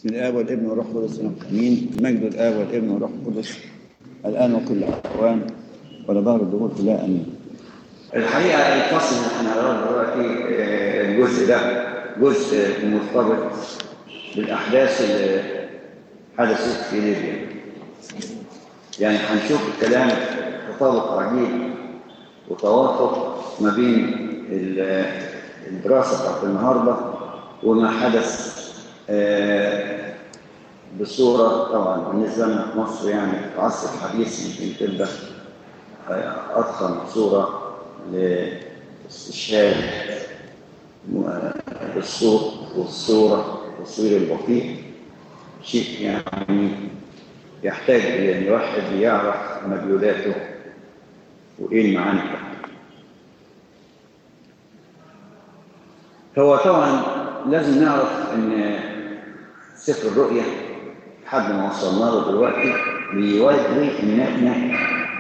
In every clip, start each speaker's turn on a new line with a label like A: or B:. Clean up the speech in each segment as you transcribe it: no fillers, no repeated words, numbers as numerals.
A: بسم الآب والابن والروح القدس امين. مجد الآب والابن والروح القدس الآن وكل أوان ولظهر الدهور كلها امين. الحقيقة الفصل اللي احنا هنقراه دلوقتي الجزء ده جزء مرتبط بالأحداث اللي حدثت في ليبيا. يعني هنشوف الكلام تطابق عجيب وتوافق ما بين الدراسة بتاعت النهارده وما حدث بصورة طبعا بالنسبة لنا في مصر، يعني في العصر الحديث يمكن تبقى أضخم صورة لاستشهاد بالصوت والصورة والتصوير البطيء. شيء يعني يحتاج إلى أن الواحد يعرف مدلولاته وإيه المعاني بتاعته. هو طبعا لازم نعرف أن سفر الرؤيا لحد ما وصلنا له دلوقتي بيوري ان احنا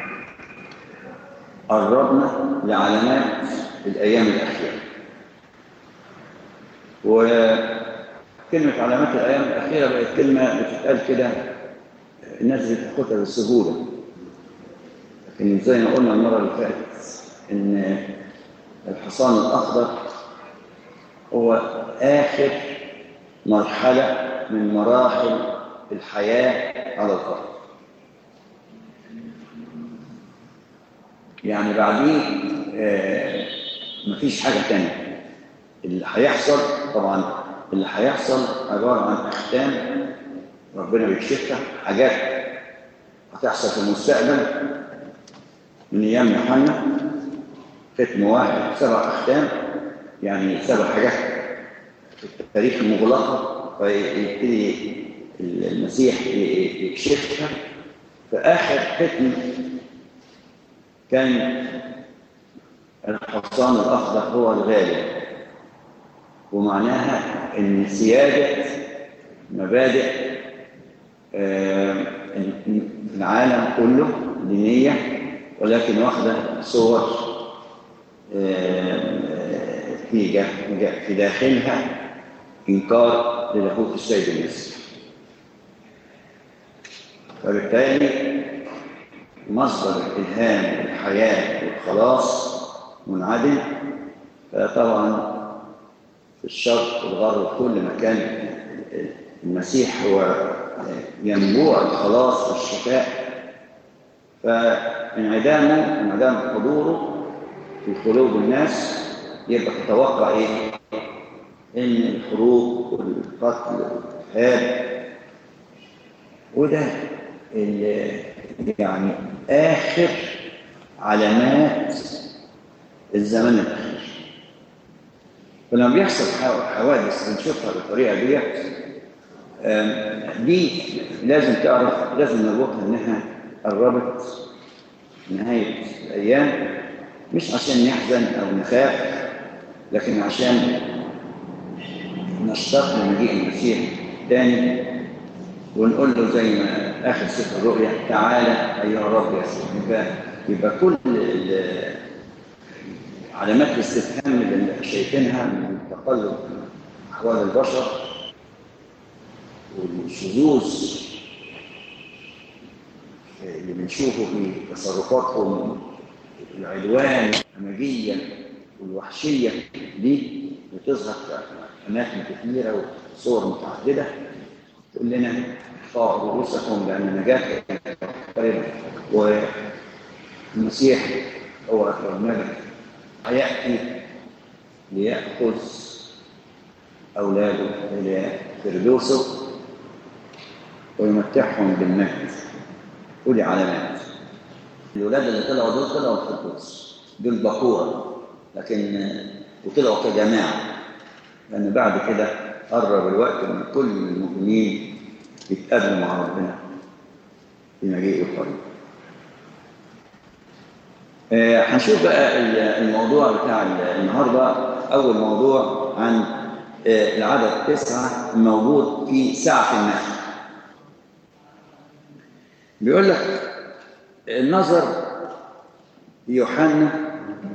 A: قربنا لعلامات الايام الاخيره. وكلمه علامات الايام الاخيره بقت كلمه بتتقال كده الناس بتاخدها بسهوله، لكن زي ما قلنا المره اللي فاتت ان الحصان الاخضر هو اخر مرحله من مراحل الحياة على الأرض. يعني بعدين مفيش حاجة تانية. اللي هيحصل طبعا اللي هيحصل عبارة عن أختام ربنا بيكشفها، حاجات هتحصل في المستقبل من أيام يوحنا. ختم واحد 7 أختام، يعني 7 حاجات في التاريخ المغلقة، فيبتدي المسيح يكشفها. في آخر ختم كان الحصان الأخضر هو الغالب، ومعناها إن سيادة مبادئ العالم كله دينية، ولكن واخدة صور في داخلها إنكار للاهوت السيد المسيح. فبالتالي مصدر الإلهام والحياة والخلاص منعدم. فطبعا في الشرق والغرب في كل مكان المسيح هو ينبوع الخلاص والشفاء. فانعدام حضوره في قلوب الناس يبقى تتوقع ايه؟ ان الحروب والقتل والإرهاب، وده يعني آخر علامات الزمن الأخير. فلما بيحصل حوادث بنشوفها بالطريقة دي لازم تعرف، لازم نربطها إنها قربت نهاية الأيام، مش عشان نحزن أو نخاف، لكن عشان نشتاق لمجيء المسيح تاني ونقول له زي ما آخر سفر الرؤيا: تعالى أيها الرب يسوع. يبقى كل علامات الاستفهام اللي شايفينها من تقلب أحوال البشر والشذوذ اللي بنشوفه في تصرفاتهم، العدوان الهمجية والوحشية دي بتظهر في أماكن كثيرة وصور متعددة تقول لنا ارفعوا رؤوسكم لأن نجاة قريبة. والمسيح هو أكبر مجد هيأتي ليأخذ أولاده إلى فردوسه ويمتعهم بالمجد. ودي علامات الأولاد اللي طلعوا الفردوس، دول بخورة، لكن وطلعوا كجماعة، لأن بعد كده قرب الوقت ان كل المؤمنين يتقابلوا مع ربنا في مجيء القريب. هنشوف بقى الموضوع بتاع النهارده. اول موضوع عن العدد 9 موجود في ساعة النخل. بيقول لك: النظر يوحنا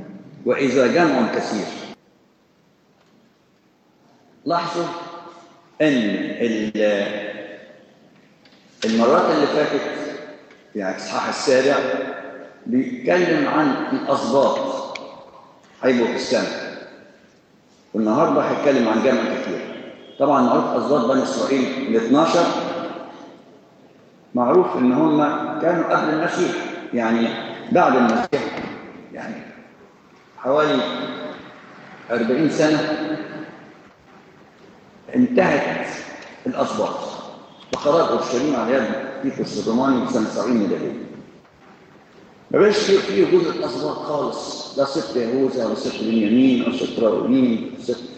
A: وإذا جمع كثير. لاحظوا ان المرات اللي فاتت يعني الإصحاح السابع بيتكلم عن الأسباط هيبقوا في السماء، والنهارده هيتكلم عن جمع كتير. طبعا معروف أسباط بني إسرائيل ال 12 معروف إن هم كانوا قبل المسيح، يعني بعد المسيح يعني حوالي 40 سنة انتهت الأسباط بقرار أورشليم على يد تيتوس الروماني سنة 70 ميلادية. ما بقاش في جزء الأسباط خالص، لا سبط يهوذا ولا سبط بنيامين ولا سبط راؤوبين ولا سبط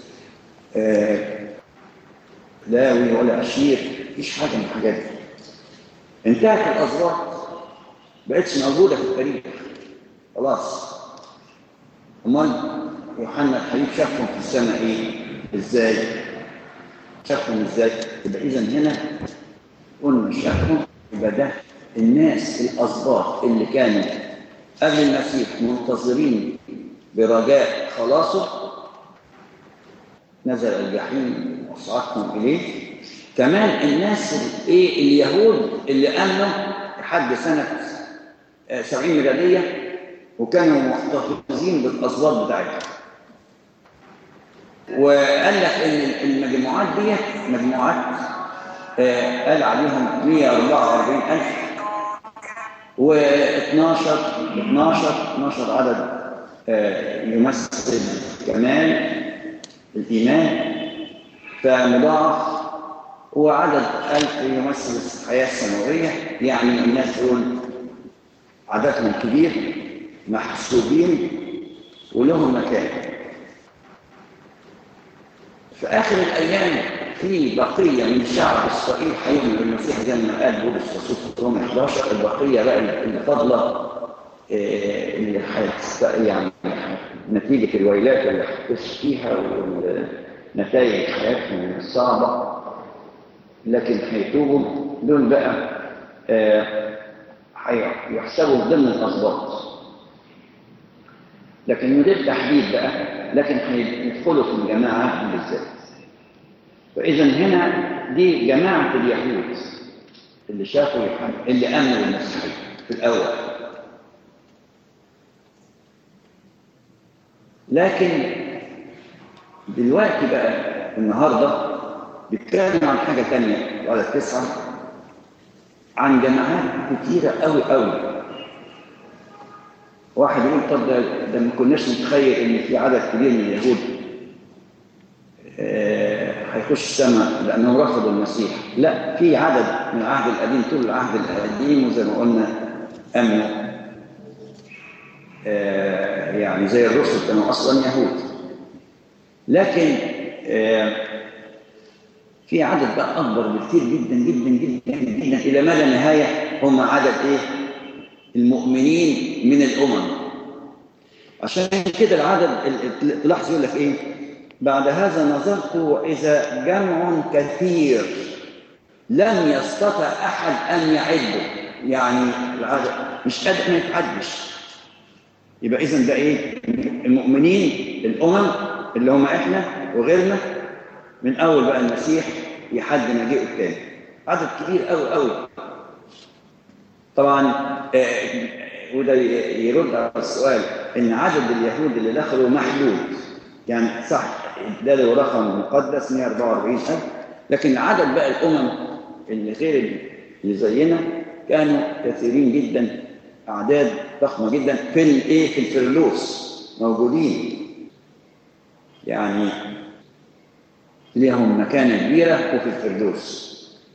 A: لاوي ولا أشير، مفيش حاجة من الحاجات دي. انتهت الأسباط، بقتش موجودة في التاريخ خلاص. أمال يوحنا الحبيب شافهم في السماء إيه؟ إزاي؟ شافهم إزاي؟ يبقى إذا هنا قلنا شافهم، يبقى ده الناس الأسباط اللي كانوا قبل المسيح منتظرين برجاء خلاصه، نزل الجحيم وصعدهم إليه. كمان الناس اليهود اللي آمنوا لحد سنة 70 ميلادية وكانوا محتفظين بالأسباط بتاعتهم. وقال لك إن المجموعات دي مجموعات قال عليهم 144,000 و12 عدد يمثل كمال الإيمان فمضاعف، وعدد 1000 يمثل الحياة السماوية. يعني الناس دول عددهم كبير، محسوبين ولهم مكان. في آخر الأيام في بقية من شعب إسرائيل هيؤمن بالمسيح زي ما قال بولس الرسول في رومية 11. البقية بقى اللي فاضلة اللي يعني نتيجة الويلات اللي هتخش فيها والنتائج حياتهم الصعبة، لكن هيتوبوا دول بقى هيحسبوا ضمن الأسباط، لكن من غير تحديد بقى، لكن هيدخلوا في الجماعة بالذات. فإذا هنا دي جماعة اليهود اللي شافوا اللي آمنوا بالمسيح في الأول. لكن دلوقتي بقى النهارده بيتكلم عن حاجة تانية على 9، عن جماعات كتيرة قوي قوي. واحد يقول طب ده ما كناش نتخيل ان في عدد كبير من اليهود هيخش السماء لانهم رفضوا المسيح. لا، في عدد من العهد القديم، طول العهد القديم وزي ما قلنا امنوا، يعني زي الرسل كانوا اصلا يهود. لكن في عدد بقى اكبر بكثير جدا جدا جدا جدا الى ما لا نهايه، هم عدد المؤمنين من الامم. عشان كده العدد تلاحظ يقول لك ايه؟ بعد هذا نظرت واذا جمع كثير لم يستطع احد ان يعده. يعني العدد مش قادر ما يتعدش. يبقى اذا ده ايه؟ المؤمنين الامم اللي هم احنا وغيرنا، من اول بقى المسيح لحد مجيئه الثاني، عدد كبير قوي قوي. طبعا وده يرد على السؤال ان عدد اليهود اللي دخلوا محدود، يعني صح ده له رقم مقدس 144,000، لكن عدد بقى الامم اللي غير اللي زينا كانوا كثيرين جدا، اعداد ضخمه جدا في الفردوس موجودين، يعني ليهم مكانه كبيره وفي الفردوس.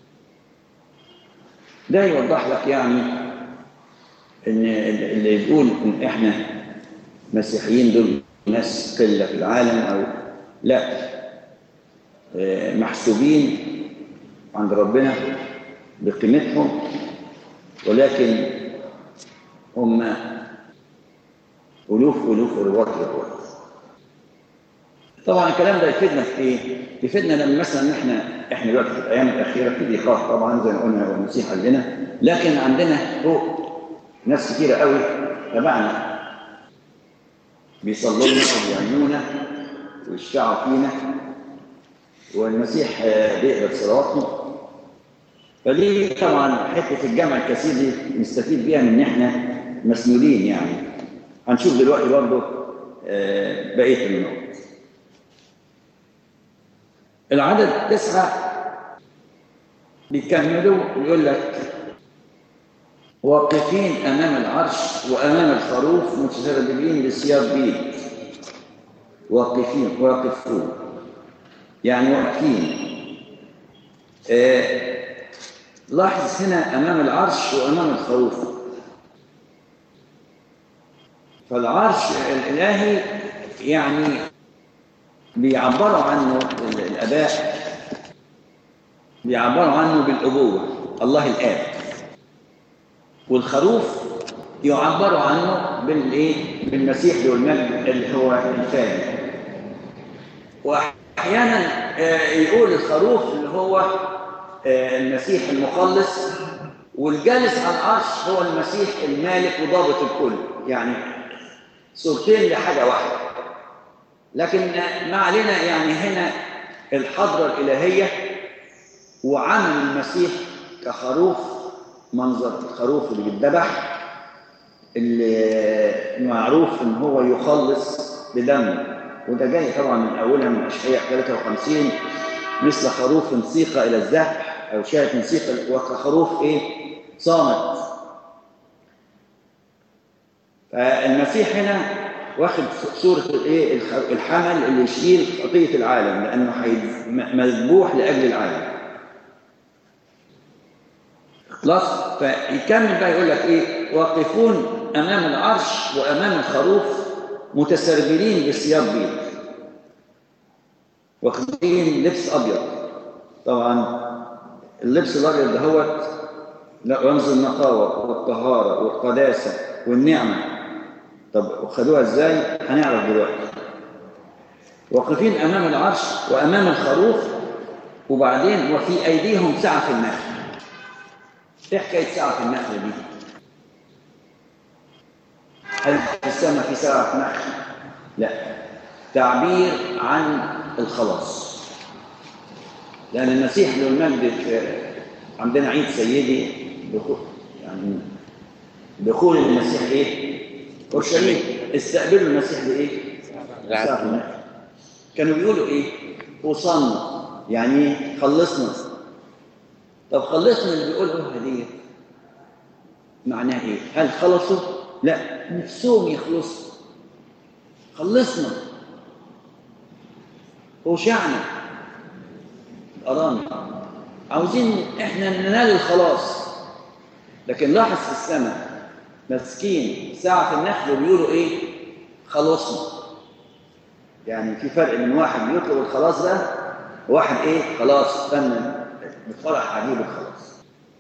A: ده يوضح لك يعني ان اللي يقول ان احنا مسيحيين دول ناس قله في العالم او لا، محسوبين عند ربنا بقيمتهم، ولكن هم الوف ورواط. طبعا الكلام ده يفيدنا في ايه؟ يفيدنا لما مثلا احنا دلوقتي في الايام الاخيره في ضيقات طبعا زي ما قلنا والمسيح قال لنا، لكن عندنا فوق ناس كتيره قوي تبعنا بيصلوا لنا وبيعينونا ويشفعوا فينا والمسيح بيقبل صلواتنا. فدي طبعا حته الجمع الكثير دي نستفيد بيها من ان احنا مسنودين يعني. هنشوف دلوقتي برضه بقيه النقط. العدد 9 بيكملوا يقول لك واقفين امام العرش وامام الخروف متسربلين بثياب بيض. واقفون يعني واقفين. لاحظ هنا امام العرش وامام الخروف. فالعرش الالهي يعني بيعبروا عنه الاباء، بيعبروا عنه بالابوه الله الاب. والخروف يعبروا عنه بالمسيح ذو المجد اللي هو الفادي. واحيانا يقول الخروف اللي هو المسيح المخلص، والجالس على العرش هو المسيح المالك وضابط الكل، يعني صورتين لحاجه واحده. لكن ما علينا، يعني هنا الحضره الالهيه وعمل المسيح كخروف، منظر الخروف اللي بيتذبح اللي معروف ان هو يخلص بدمه. وده جاي طبعا من اولها من اشعياء 53 مثل خروف سيق الى الذبح او شاة سيق وكخروف صامت. فالمسيح هنا واخد صوره الحمل اللي يشيل خطيه العالم، لانه مذبوح لاجل العالم. خلاص. فيكمل بقى يقول لك واقفون امام العرش وامام الخروف متسربلين بثياب بيض، واخدين لبس ابيض. طبعا اللبس الابيض دهوت رمز النقاوه والطهاره والقداسه والنعمه. طب خدوها ازاي؟ هنعرف دلوقتي. واقفين امام العرش وامام الخروف، وبعدين وفي ايديهم سعف النخل. ايه حكايه سعف النخل دي؟ هل في السماء في سعف نخل؟ لا، تعبير عن الخلاص. لأن المسيح له المجد عندنا عيد سيدي يعني دخول المسيح أورشليم، استقبلوا المسيح سعف النخل. كانوا بيقولوا وصلنا، يعني خلصنا. طب خلصنا اللي بيقولوا دي معناها هل خلصوا؟ لا، نفسهم يخلصوا. خلصنا، وشعنا أرانا، عاوزين احنا ننال الخلاص. لكن لاحظ في السماء مسكين ساعة النخل وبيقولوا خلصنا. يعني في فرق من واحد بيطلب الخلاص ده وواحد خلاص استنى بفرح عجيب الخلاص.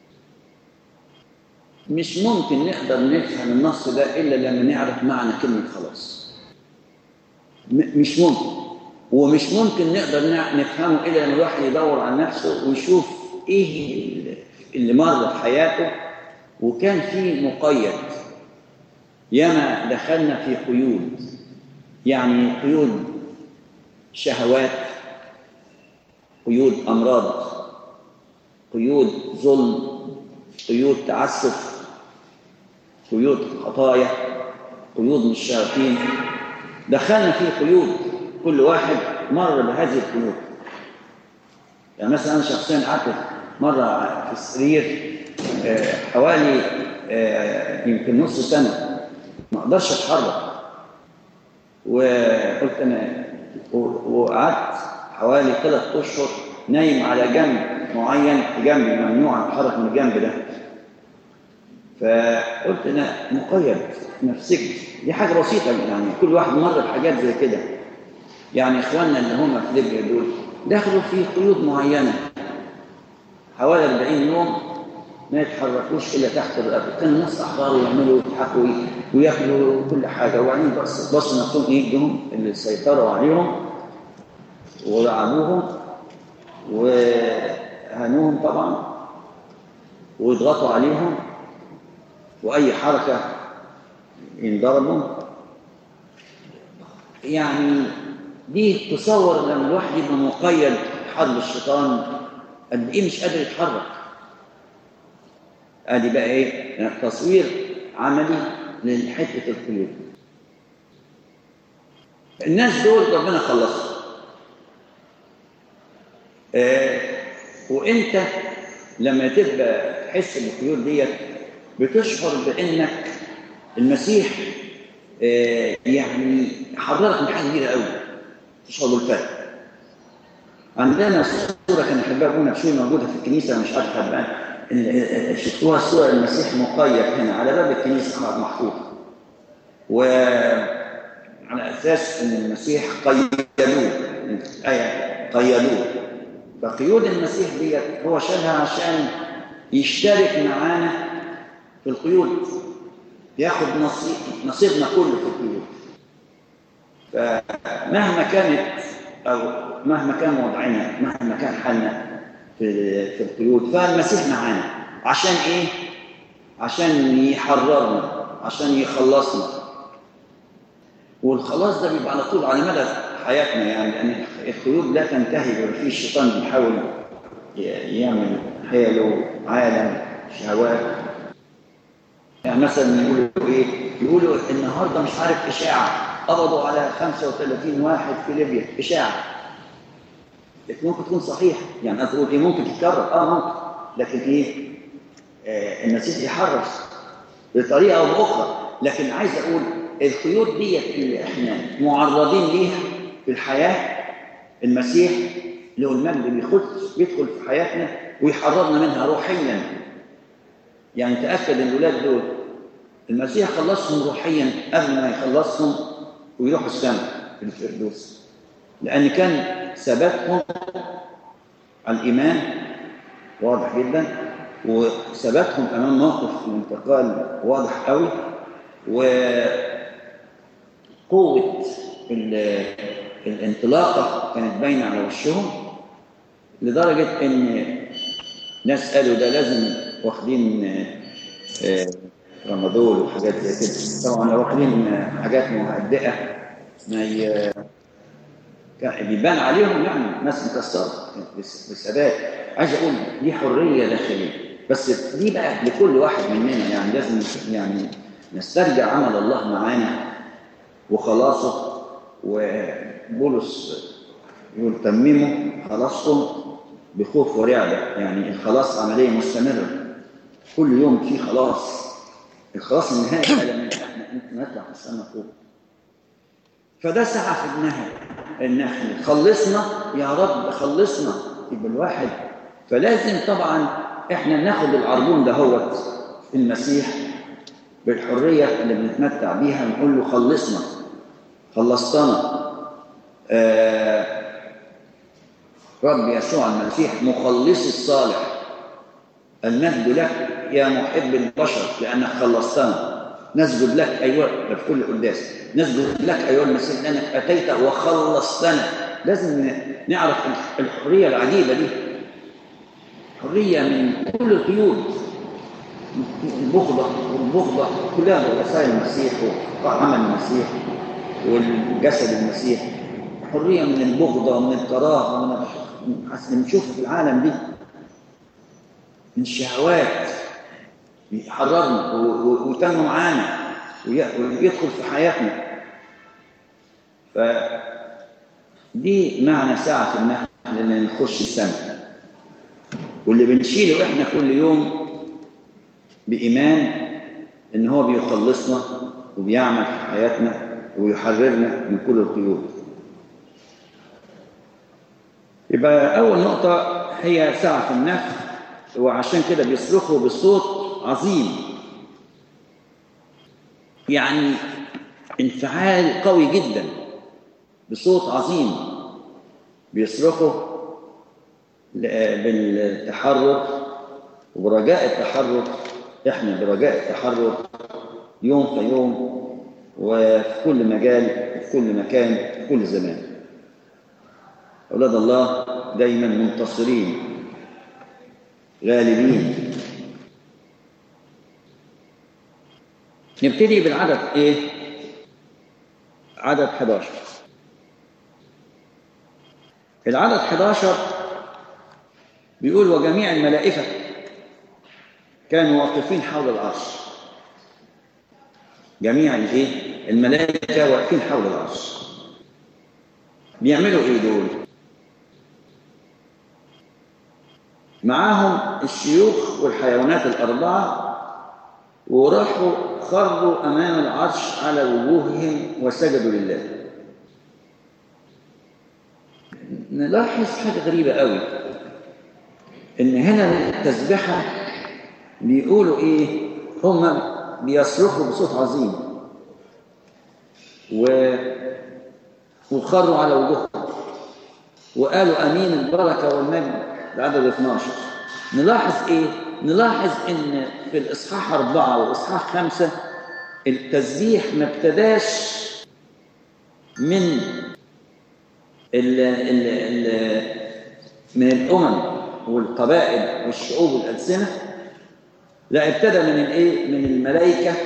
A: مش ممكن نقدر نفهم النص ده إلا لما نعرف معنى كلمة خلاص. مش ممكن. ومش ممكن نقدر نفهمه إلا لما الواحد يدور على نفسه ويشوف اللي مر في حياته وكان فيه مقيد. ياما دخلنا في قيود، يعني قيود شهوات، قيود أمراض، قيود ظلم، قيود تعسف، قيود خطايا، قيود من الشياطين. دخلنا في قيود، كل واحد مر بهذه القيود. يعني مثلا أنا شخصيا قعدت مرة في السرير حوالي يمكن نص سنة ما أقدرش أتحرك. وقلت أنا وقعدت حوالي 3 أشهر نايم على جنب معين، جنبي ممنوع أتحرك من الجنب ده. فقلت أنا مقيد نفسي. دي حاجة بسيطة، يعني كل واحد مر بحاجات زي كده. يعني إخواننا اللي هم في ليبيا دول دخلوا في قيود معينة حوالي 40 يوم ما يتحركوش إلا تحت الأرض. كانوا الناس أحرار ويعملوا ويضحكوا وياكلوا كل حاجة، وبعدين بصوا نفسهم إيدهم اللي سيطروا عليهم ولعبوهم وهانوهم طبعا ويضغطوا عليهم، وأي حركة ينضربوا. يعني دي تصور لما الواحد يبقى مقيد حرب الشيطان قد ايه مش قادر يتحرك. ادي بقى ايه تصوير عملي لحته القيود. الناس دول ربنا خلصهم. وانت لما تبقى تحس بالقيود ديت بتشعر بانك المسيح يعني حررك من حاجه كبيره قوي، تشعر بالفرق. عندنا صوره كان يحبها ابونا بشوي موجوده في الكنيسه، مش عارف بقى شفتوها، الصوره المسيح مقيد هنا على باب الكنيسه محطوط، وعلى اساس ان المسيح قيدوه، الايه قيدوه. فقيود المسيح ديت هو شالها عشان يشترك معانا في القيود، ياخد نصيبنا كله في القيود. فمهما كانت او مهما كان وضعنا، مهما كان حالنا في القيود، فالمسيح معانا. عشان ايه؟ عشان يحررنا، عشان يخلصنا. والخلاص ده بيبقى على طول على مدى حياتنا، يعني لان القيود لا تنتهي، وفي الشيطان بيحاول يعمل حيله عالم شهوات. يعني مثلا يقولوا ايه؟ يقولوا النهارده مش عارف اشاعه قبضوا على 35 واحد في ليبيا، اشاعه. لكن ممكن تكون صحيح، يعني اقول ايه ممكن تتكرر، ممكن، لكن ايه؟ المسيح يحرص بطريقه او باخرى. لكن عايز اقول القيود ديت اللي احنا معرضين ليها في الحياه، المسيح له المجد بيدخل في حياتنا ويحررنا منها روحيا. يعني تاكد ان الاولاد دول المسيح خلصهم روحيا قبل ما يخلصهم ويروحوا السماء في الفردوس، لان كان ثباتهم على الايمان واضح جدا، وثباتهم امام موقف الانتقال واضح قوي، وقوه الانطلاقه كانت باينه على وشهم، لدرجه ان ناس قالوا ده لازم واخدين رمضان وحاجات زي كده. طبعا لو واخدين حاجات مهدئه ما بيبان عليهم يعني ناس مكسره بالثبات. عايز اقول دي حريه داخليه، بس دي بقى لكل واحد مننا، يعني لازم يعني نسترجع عمل الله معانا وخلاصه. وبولس يقول تمموا خلاصكم بخوف ورعبه، يعني الخلاص عمليه مستمره، كل يوم في خلاص. الخلاص النهائي لما احنا نطلع في السماء فوق. فده سعى في النهي ان احنا خلصنا يا رب، خلصنا يبقى الواحد. فلازم طبعا احنا ناخد العربون دهوت في المسيح بالحريه اللي بنتمتع بيها، نقول له خلصنا، خلصتنا. رب يسوع المسيح مخلص الصالح، المجد لك يا محب البشر لانك خلصتنا. نسجد لك ايها في كل قداس، نسجد لك ايها المسيح لانك اتيت وخلصتنا. لازم نعرف الحريه العجيبه دي، حريه من كل القيود، والبغضه كلها بوصايا المسيح وعمل المسيح والجسد المسيح. حريه من البغضه ومن الكراهه ومن نشوف في العالم دي من الشهوات، يحررنا ويتم معانا ويدخل في حياتنا. فدي معنى ساعة النحن اللي نخش السماء، واللي بنشيله احنا كل يوم بإيمان ان هو بيخلصنا وبيعمل في حياتنا ويحررنا من كل القيود. يبقى أول نقطة هي ساعة النفخ، وعشان كده بيصرخوا بصوت عظيم، يعني انفعال قوي جدا بصوت عظيم، بيصرخوا بالتحرك وبرجاء التحرك. احنا برجاء التحرك يوم في يوم وفي كل مجال وفي كل مكان في كل زمان. أولاد الله دايما منتصرين غالبين. نبتدي بالعدد ايه؟ عدد 11. العدد 11 بيقول وجميع الملائكة كانوا واقفين حول العرش. جميع الملائكة واقفين حول العرش. بيعملوا ايه دول؟ معاهم الشيوخ والحيوانات الأربعة، وراحوا خروا أمام العرش على وجوههم وسجدوا لله. نلاحظ حاجة غريبة قوي، إن هنا التسبيحة بيقولوا إيه؟ هم بيصرخوا بصوت عظيم وخروا على وجوههم وقالوا أمين البركة والمجد بعدد 12. نلاحظ إيه؟ نلاحظ إن في الإصحاح 4 والإصحاح 5 التسبيح ما ابتداش من من الأمم والقبائل والشعوب والألسنة، لا ابتدى من من الملائكة.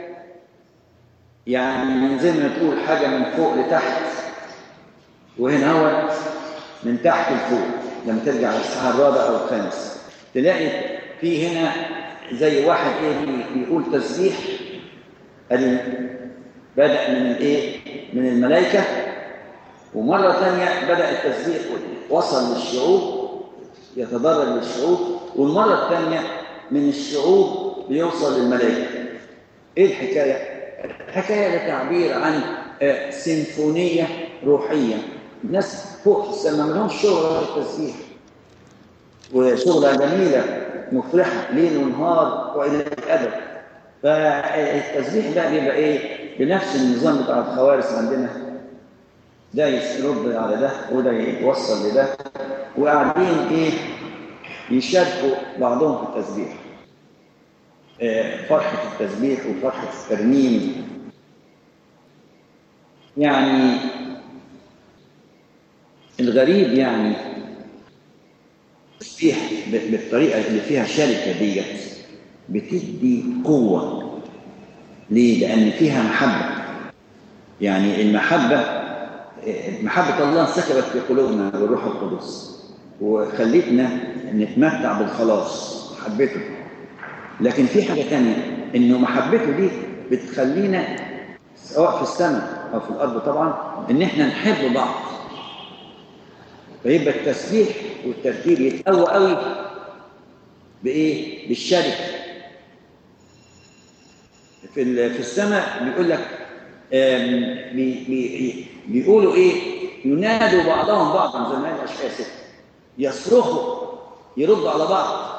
A: يعني زي ما تقول حاجة من فوق لتحت، وهنا هو من تحت لفوق. لما ترجع للإصحاح الرابع أو الخامس تلاقي في هنا زي واحد بيقول تسبيح بدأ من من الملائكة، ومرة ثانية بدأ التسبيح وصل للشعوب، يتضرر للشعوب، والمرة الثانية من الشعوب بيوصل للملائكة. ايه الحكاية؟ الحكاية لتعبير عن سيمفونية روحية. الناس فوق في السماء ما لهمش شغل التسبيح، وشغلة جميلة مفرحة ليل ونهار وإلى الأبد. فالتسبيح ده بيبقى بنفس النظام بتاع الخوارس عندنا، ده يرد على ده وده يوصل لده، وقاعدين يشاركوا بعضهم في التسبيح. فرحة التسبيح وفرحة الترنيم. يعني الغريب التسبيح بالطريقة اللي فيها شركة ديت بتدي قوة. ليه؟ لأن فيها محبة. يعني محبة الله سكبت في قلوبنا بالروح القدس وخلتنا نتمتع بالخلاص، محبته. لكن في حاجة تانية، إنه محبته دي بتخلينا سواء في السماء أو في الأرض طبعا إن إحنا نحب بعض. فيبقى التسبيح والترتيب يتقوى قوي بالشركة. في السماء بيقول لك بيقولوا ينادوا بعضهم بعضا زي ما قال أشعياء 6، يصرخوا يردوا على بعض.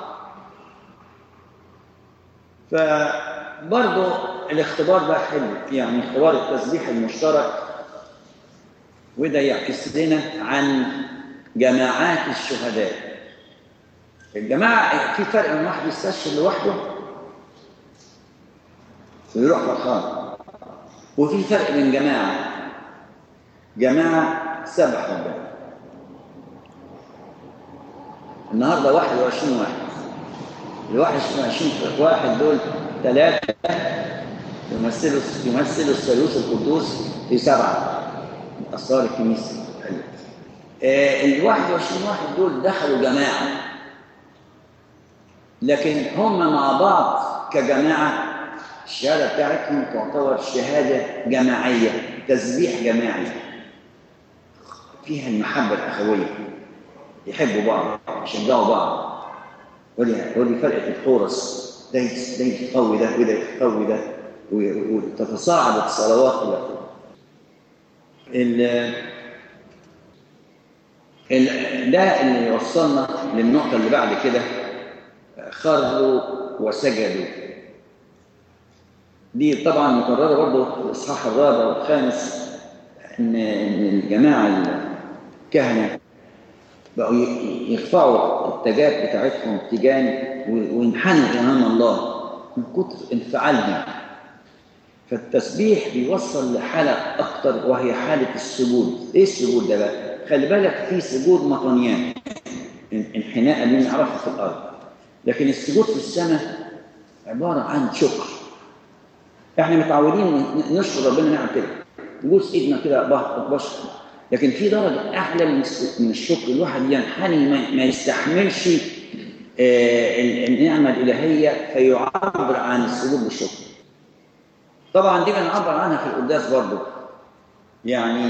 A: فبرضه الاختبار ده حلو، يعني اختبار التسبيح المشترك، وده يعكس لنا عن جماعات الشهداء. الجماعة في فرق من واحد يستشهد لوحده ويروح فرحان، وفي فرق من جماعة سبح ربنا. النهارده 21 واحد، ال 21 واحد دول 3 يمثلوا الثالوث القدوس في 7 من أسرار الكنيسة. ال 21 واحد دول دخلوا جماعة، لكن هم مع بعض كجماعة الشهادة بتاعتهم تعتبر شهادة جماعية، تسبيح جماعي فيها المحبة الأخوية، يحبوا بعض، يشجعوا بعض. ودي فرقة الخورس، ده يقوي ده وده يقوي ده، وتتصاعد الصلوات. ده اللي يوصلنا للنقطة اللي بعد كده، خروا وسجدوا. دي طبعا مكررة برضه في الإصحاح الرابع والخامس، إن الجماعة الكهنة بقوا يرفعوا التاجات بتاعتهم تجان وينحنوا أمام الله من كتر انفعالهم. فالتسبيح بيوصل لحالة أكتر، وهي حالة السجود. إيه السجود ده بقى؟ خلي بالك، في سجود مطنيان، انحناء اللي نعرفه في الأرض، لكن السجود في السماء عبارة عن شكر. احنا متعودين نشكر ربنا، نعمل كده، نبوس ايدنا كده بشكر. لكن في درجة أعلى من الشكر، الواحد ينحني ما يستحملش النعمة الإلهية فيعبر عن السجود بالشكر. طبعا دي بنعبر عنها في القداس برضه. يعني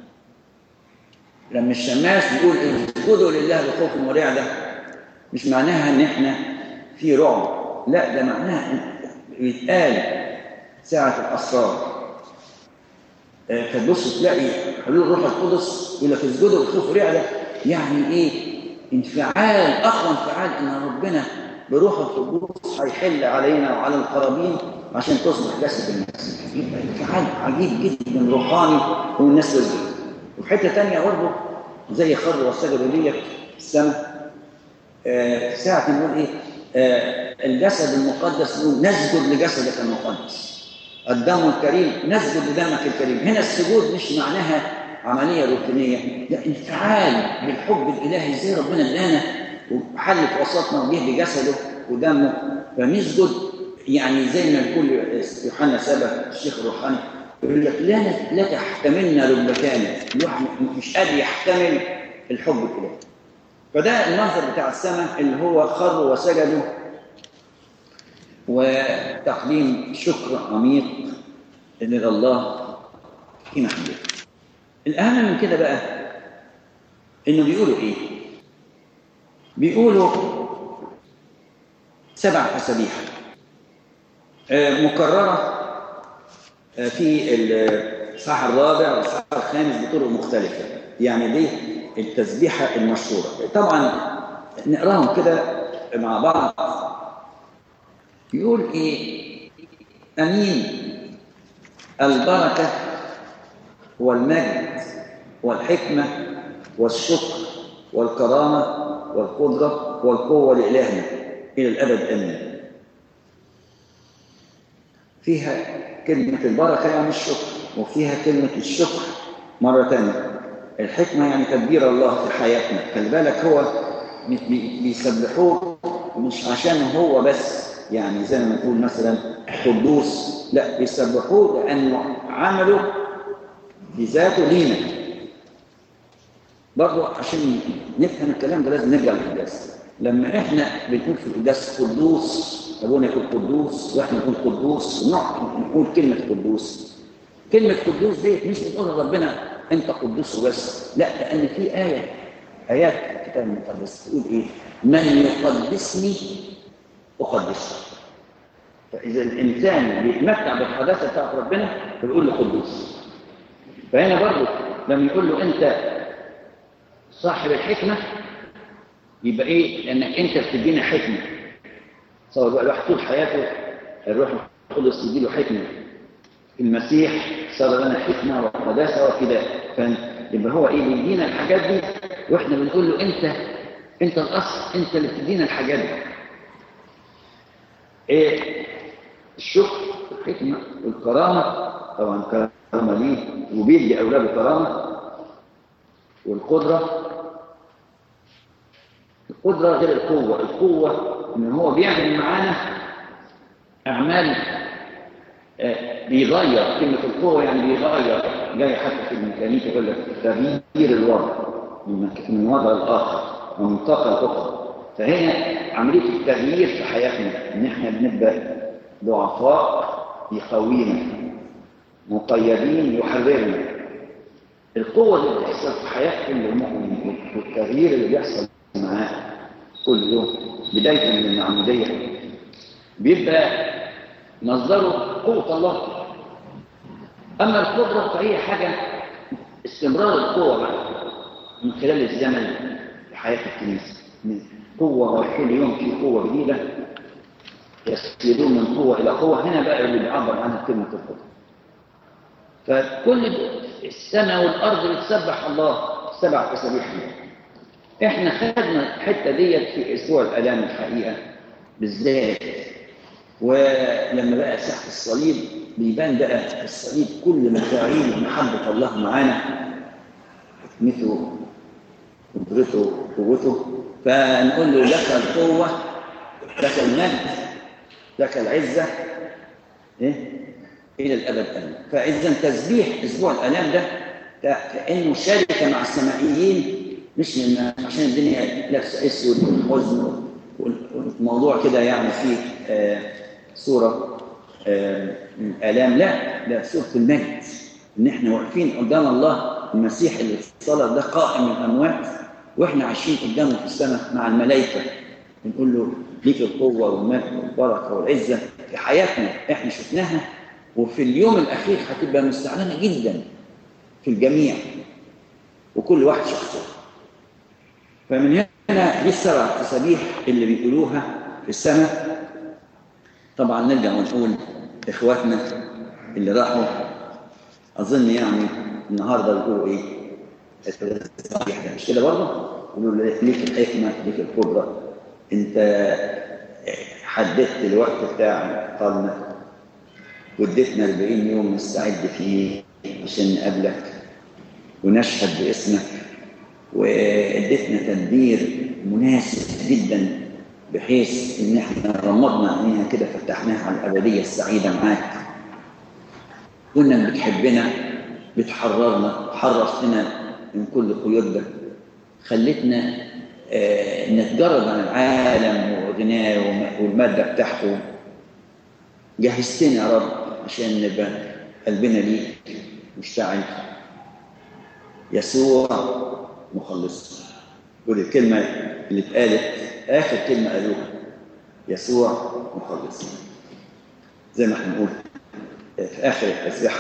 A: لما الشماس بيقول اسجدوا لله بخوف ورعدة، مش معناها ان احنا في رعب، لا، ده معناها بيتقال ساعة الأسرار. فتبص تلاقي حلول الروح القدس يقول لك اسجدوا بخوف ورعدة، يعني ايه؟ انفعال، اقوى انفعال ان ربنا بروح القدس هيحل علينا وعلى القرابين عشان تصبح جسد المسيح. يبقى انفعال عجيب جدا روحاني والناس تسجد. وفي حته ثانيه برضه زي خر وسجدوا لي في السماء، ساعه نقول ايه؟ الجسد المقدس نقول نسجد لجسدك المقدس، الدم الكريم نسجد لدمك الكريم. هنا السجود مش معناها عمليه روتينيه، لا، انفعال بالحب الالهي. ازاي ربنا ادانا وحل في وسطنا وجه بجسده ودمه فنسجد. يعني زي ما يقول يوحنا سابا الشيخ الروحاني يقول لك لا تحتملنا ركبتان، الواحد مش قادر يحتمل الحب الالهي. فده المنظر بتاع السماء اللي هو خروا وسجدوا وتقديم شكر عميق لله في محله. الأهم من كده بقى إنه بيقولوا إيه؟ بيقولوا 7 تسابيح مكررة في الإصحاح الرابع والإصحاح الخامس بطرق مختلفة. يعني دي التسبيحة المشهورة. طبعا نقراهم كده مع بعض. يقول إيه؟ أمين البركة والمجد والحكمة والشكر والكرامة والقدرة والقوة لإلهنا إلى الأبد آمين. فيها كلمة البركة يعني الشكر، وفيها كلمة الشكر مرة ثانية. الحكمة يعني تدبير الله في حياتنا. خلي بالك هو بيسبحوه مش عشان هو بس، يعني زي ما نقول مثلا قدوس، لا، بيسبحوه لأنه عمله بذاته لينا. برضو عشان نفهم الكلام ده لازم نرجع للقداس. لما احنا بنقول في القداس قدوس، ابونا يقول قدوس واحنا نقول قدوس، نقول كلمه قدوس. كلمه قدوس دي مش بتقول ربنا انت قدوس وبس، لا، لان في ايات في الكتاب المقدس تقول ايه؟ من يقدسني اقدسه. فاذا الانسان بيتمتع بالقداسه بتاعت ربنا فبيقول له قدوس. فهنا برضه لما يقول له انت صاحب الحكمه، يبقى ايه؟ لانك انت بتدينا حكمه. صار بقى الواحد طول حياته الروح القدس يديله حكمه. المسيح صار لنا حكمه وقداسه وكده، فيبقى هو ايه؟ بيدينا الحاجات دي واحنا بنقول له انت الاصل، انت اللي بتدينا الحاجات دي. ايه؟ الشكر والحكمه والكرامه، طبعا كرامه ليه وبيدي اولاده كرامه. والقدره غير القوه ان هو بيعمل معانا اعمال بيغير. كلمه القوه يعني بيغير، جاي حتى في الميكانيكا يقول لك تغيير الوضع من وضع الاخر او من طاقه لاخرى. فهنا عمليه التغيير في حياتنا ان احنا بنبقى ضعفاء يقوينا، مقيدين يحررنا. القوه اللي بتحصل في حياه كل المؤمن والتغيير اللي بيحصل معاه كل يوم بدايه من المعموديه بيبقى مصدره قوه الله. اما القدره فهي حاجه استمرار القوه بقى من خلال الزمن في حياه الكنيسه. قوه وكل يوم في قوه جديده يسيرون من قوه الى قوه. هنا بقى اللي بيعبر عنها كلمه القدره. فكل السماء والارض بتسبح الله 7 تسابيح. احنا خدنا الحته ديت في اسبوع الالام الحقيقه بالذات. ولما بقى ساحه الصليب بيبان بقى في الصليب كل مفاعيل محبه الله معانا، حكمته قدرته قوته. فنقول له لك القوه، لك المجد، لك العزه الى الابد امين. فاذا تسبيح اسبوع الالام ده كانه شارك مع السمائيين، مش عشان الدنيا لابسه اسود وحزن والموضوع كده يعني فيه صورة من الآلام، لا صورة المجد، إن إحنا واقفين قدام الله المسيح اللي اتصلب ده قائم من الأموات، وإحنا عايشين قدامه في السماء مع الملائكة، بنقول له ليك القوة والمجد والبركة والعزة في حياتنا إحنا شفناها، وفي اليوم الأخير هتبقى مستعلنة جدا في الجميع وكل واحد شخصه. فمن هنا دي السبع تسابيح اللي بيقولوها في السماء. طبعا نرجع ونقول إخواتنا اللي راحوا، أظن يعني النهارده بيقولوا إيه؟ التسابيح ده مش كده برضه؟ يقولوا ليك الحكمة، ليك القدرة، أنت حددت الوقت بتاع قرنك واديتنا 40 يوم نستعد فيه عشان نقابلك ونشهد باسمك، واديتنا تدبير مناسب جدا بحيث ان احنا غمضنا عينينا كده فتحناها على الابديه السعيده معاك. كنا بتحبنا، بتحررنا، حررتنا من كل قيودنا، خلتنا نتجرد عن العالم وغناه والماده بتاعته. جهزتنا يا رب عشان نبقى قلبنا ليك مشتعل. يسوع مخلص. ودي الكلمة اللي اتقالت آخر كلمة قالوها، يسوع مخلص. زي ما احنا بنقول في آخر التسبيحة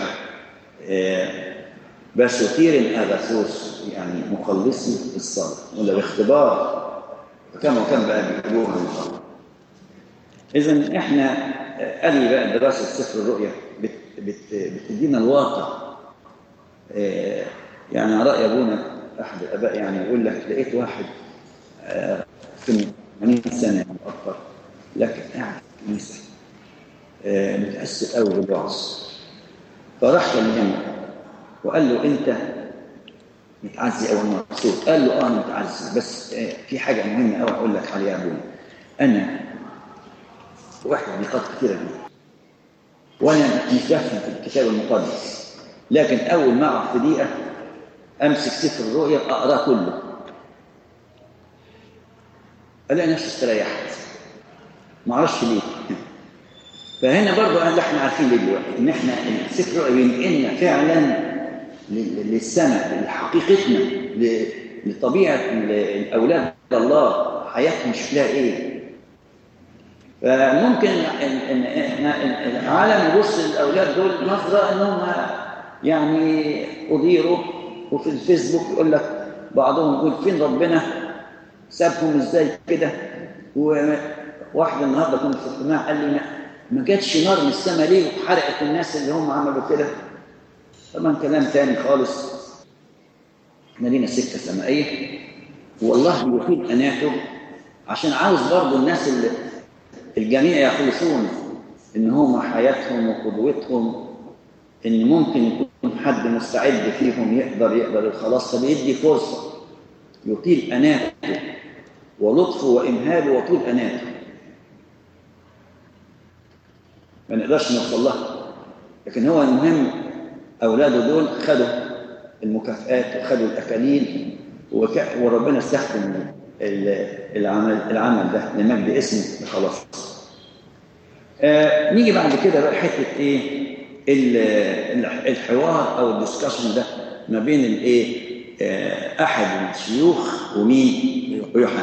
A: بشوتير أغاثوس، يعني مخلصي الصالح، ولا باختبار كم وكم بقى بيقولوها. إذن احنا قالي بقى دراسة سفر الرؤيا بتدينا الواقع. يعني على رأي أبونا أحد الآباء يعني يقول لك لقيت واحد في 80 سنة أو أكثر، لكن قاعد في الكنيسة متأثر قوي بالوعظ، فراح كلمه وقال له أنت متعزي أو مبسوط؟ قال له أنا متعزي، بس في حاجة مهمة أوي أقول لك عليها يا أبونا. أنا واحد بيخط كتير جدا وأنا مش بفهم في الكتاب المقدس، لكن أول ما أقعد في دقيقة أمسك سفر الرؤيا أقرأ كله، ألاقي نفسي استريحت، ما أعرفش ليه. فهنا برضو احنا عارفين ليه دلوقتي ان احنا سفر الرؤيا بينقلنا فعلا للسماء، لحقيقتنا، لطبيعه الاولاد الله، حياتهم شكلها ايه. فممكن ان احنا العالم يبص للاولاد دول نظره انهم يعني اضيروا، وفي الفيسبوك يقول لك بعضهم يقول فين ربنا سابهم ازاي كده. وواحد النهارده كنت في اجتماع قال لي ما جاتش نار من السماء ليه وحرقت الناس اللي هم عملوا كده. طبعا كلام تاني خالص. احنا لينا سكه سمائيه والله بيفيد اناته عشان عاوز برضه الناس اللي الجميع يخلصون، ان هم حياتهم وقدوتهم، ان ممكن يكون حد مستعد فيهم يقدر الخلاص، فبيدي فرصه يطيل اناته ولطفه وامهاله وطول اناته. ما نقدرش نوصل لها، لكن هو المهم اولاده دول خدوا المكافآت وخدوا الاكاليل، وربنا استخدم العمل ده لمجد اسمه خلاص. نيجي بعد كده بقى حته ايه الحوار او الدسكشن ده ما بين الايه احد الشيوخ ومين ويوحنا.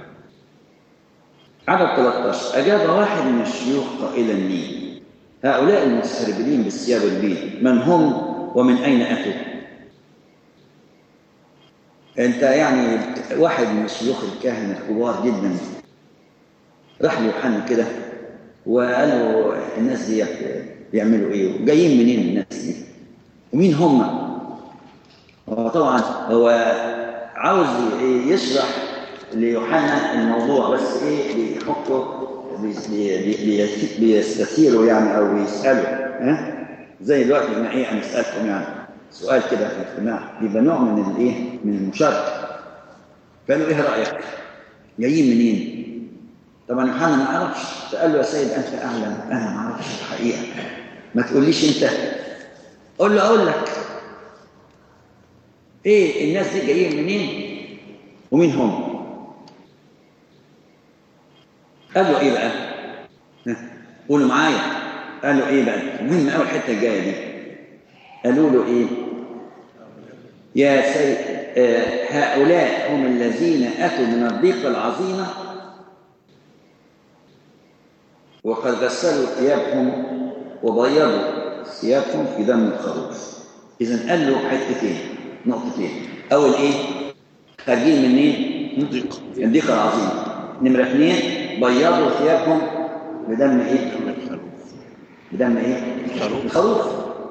A: عدد 13 اجاب واحد من الشيوخ قائلا لي هؤلاء المتسربلين بالثياب البيض من هم ومن اين اتوا؟ انت يعني واحد من الشيوخ الكاهنه الكبار جدا راح ليوحنا كده وقال له الناس دي بيعملوا ايه وجايين منين الناس دي ومين هم؟ طبعا هو عاوز يشرح ليوحنا الموضوع، بس ايه بيحطه بيستثيروا يعني او بيسالوا زي دلوقتي ما ايه انا اسالكم يعني سؤال كده في الاجتماع، بيبقى نوع من الايه من المشاركه. قالوا ايه رايك؟ جايين منين؟ طبعا يوحنا ما عرفش، فقال له يا سيد انت اعلم، انا ما اعرفش الحقيقه، ما تقوليش انت، قول له اقول لك ايه الناس دي جايين منين ومين هم. قال له ايه بقى؟ قولوا معايا. قال له ايه بقى؟ المهم اول حته الجايه دي. قالوا له ايه؟ يا سيد هؤلاء هم الذين اتوا من الضيقه العظيمه وقد غسلوا ثيابهم وبيضوا ثيابهم في دم الخروف. اذا قال له حتتين، نقطتين. اول ايه؟ خارجين منين؟ الضيقه العظيمه. نمره 2 بيضوا ثيابهم بدم ايه؟ بدم ايه؟ الخروف.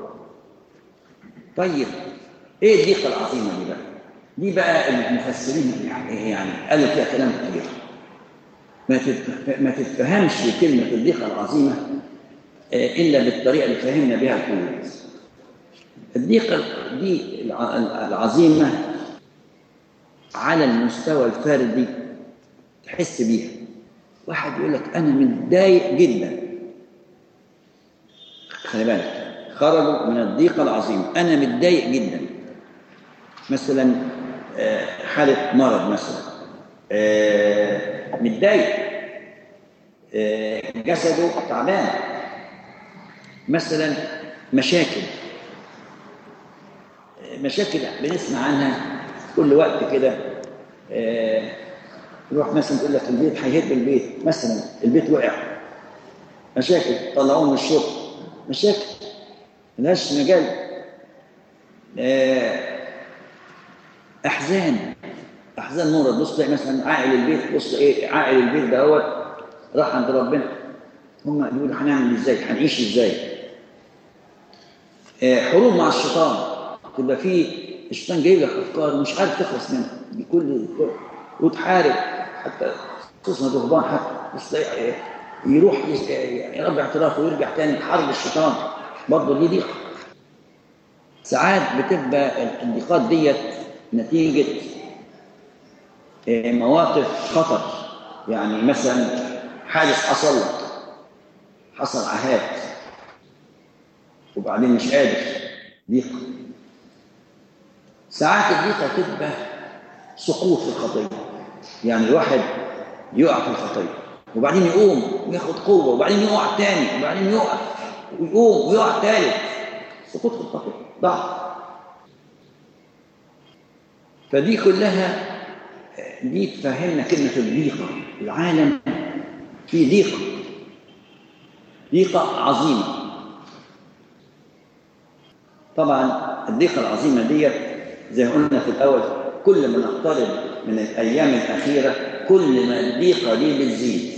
A: طيب ايه الضيقه العظيمه دي بقى؟ دي بقى المفسرين يعني قالوا فيها كلام كتير. ما تتفهمش كلمه الضيقه العظيمه الا بالطريقه اللي فهمنا بها الكل. الضيقه دي العظيمه على المستوى الفردي تحس بيها. واحد يقول لك انا متضايق جدا، خلي بالك، خرجوا من الضيقه العظيمه، انا متضايق جدا. مثلا حاله مرض مثلا، متضايق، جسده تعبان، مثلا مشاكل بنسمع عنها كل وقت كده. يروح مثلا يقول لك البيت هيهد البيت، مثلا البيت وقع، مشاكل، طلعوه من الشغل، مشاكل ملهاش مجال. احزان مرض. بص تلاقي مثلا عائل البيت، بص ايه عائل البيت ده هو راح عند ربنا، هم يقولوا هنعمل ازاي، هنعيش ازاي. حروب مع الشيطان، تبقى فيه الشيطان جايب لك افكار مش عارف تخلص منها بكل وتحارب، حتى خصوصا الرهبان حتى بس يروح يربي اعترافه ويرجع تاني حرب الشيطان، برضه دي ضيقه. ساعات بتبقى الضيقات ديت نتيجه مواقف خطر. يعني مثلا حادث حصل عهات وبعدين مش قادر، ضيقه. ساعات الضيقه تبقى سقوط في الخطيه، يعني الواحد يقع في الخطيه وبعدين يقوم وياخد قوه وبعدين يقع تاني وبعدين يقف ويقوم ويقع تالت، سقوط في الخطيه، ضعف. فدي كلها دي تفهمنا كلمه الضيقه. العالم فيه ضيقه عظيمه. طبعا الضيقه العظيمه ديت زي ما قلنا في الاول، كل ما نقترب من الايام الاخيره كل ما الضيقه دي بتزيد.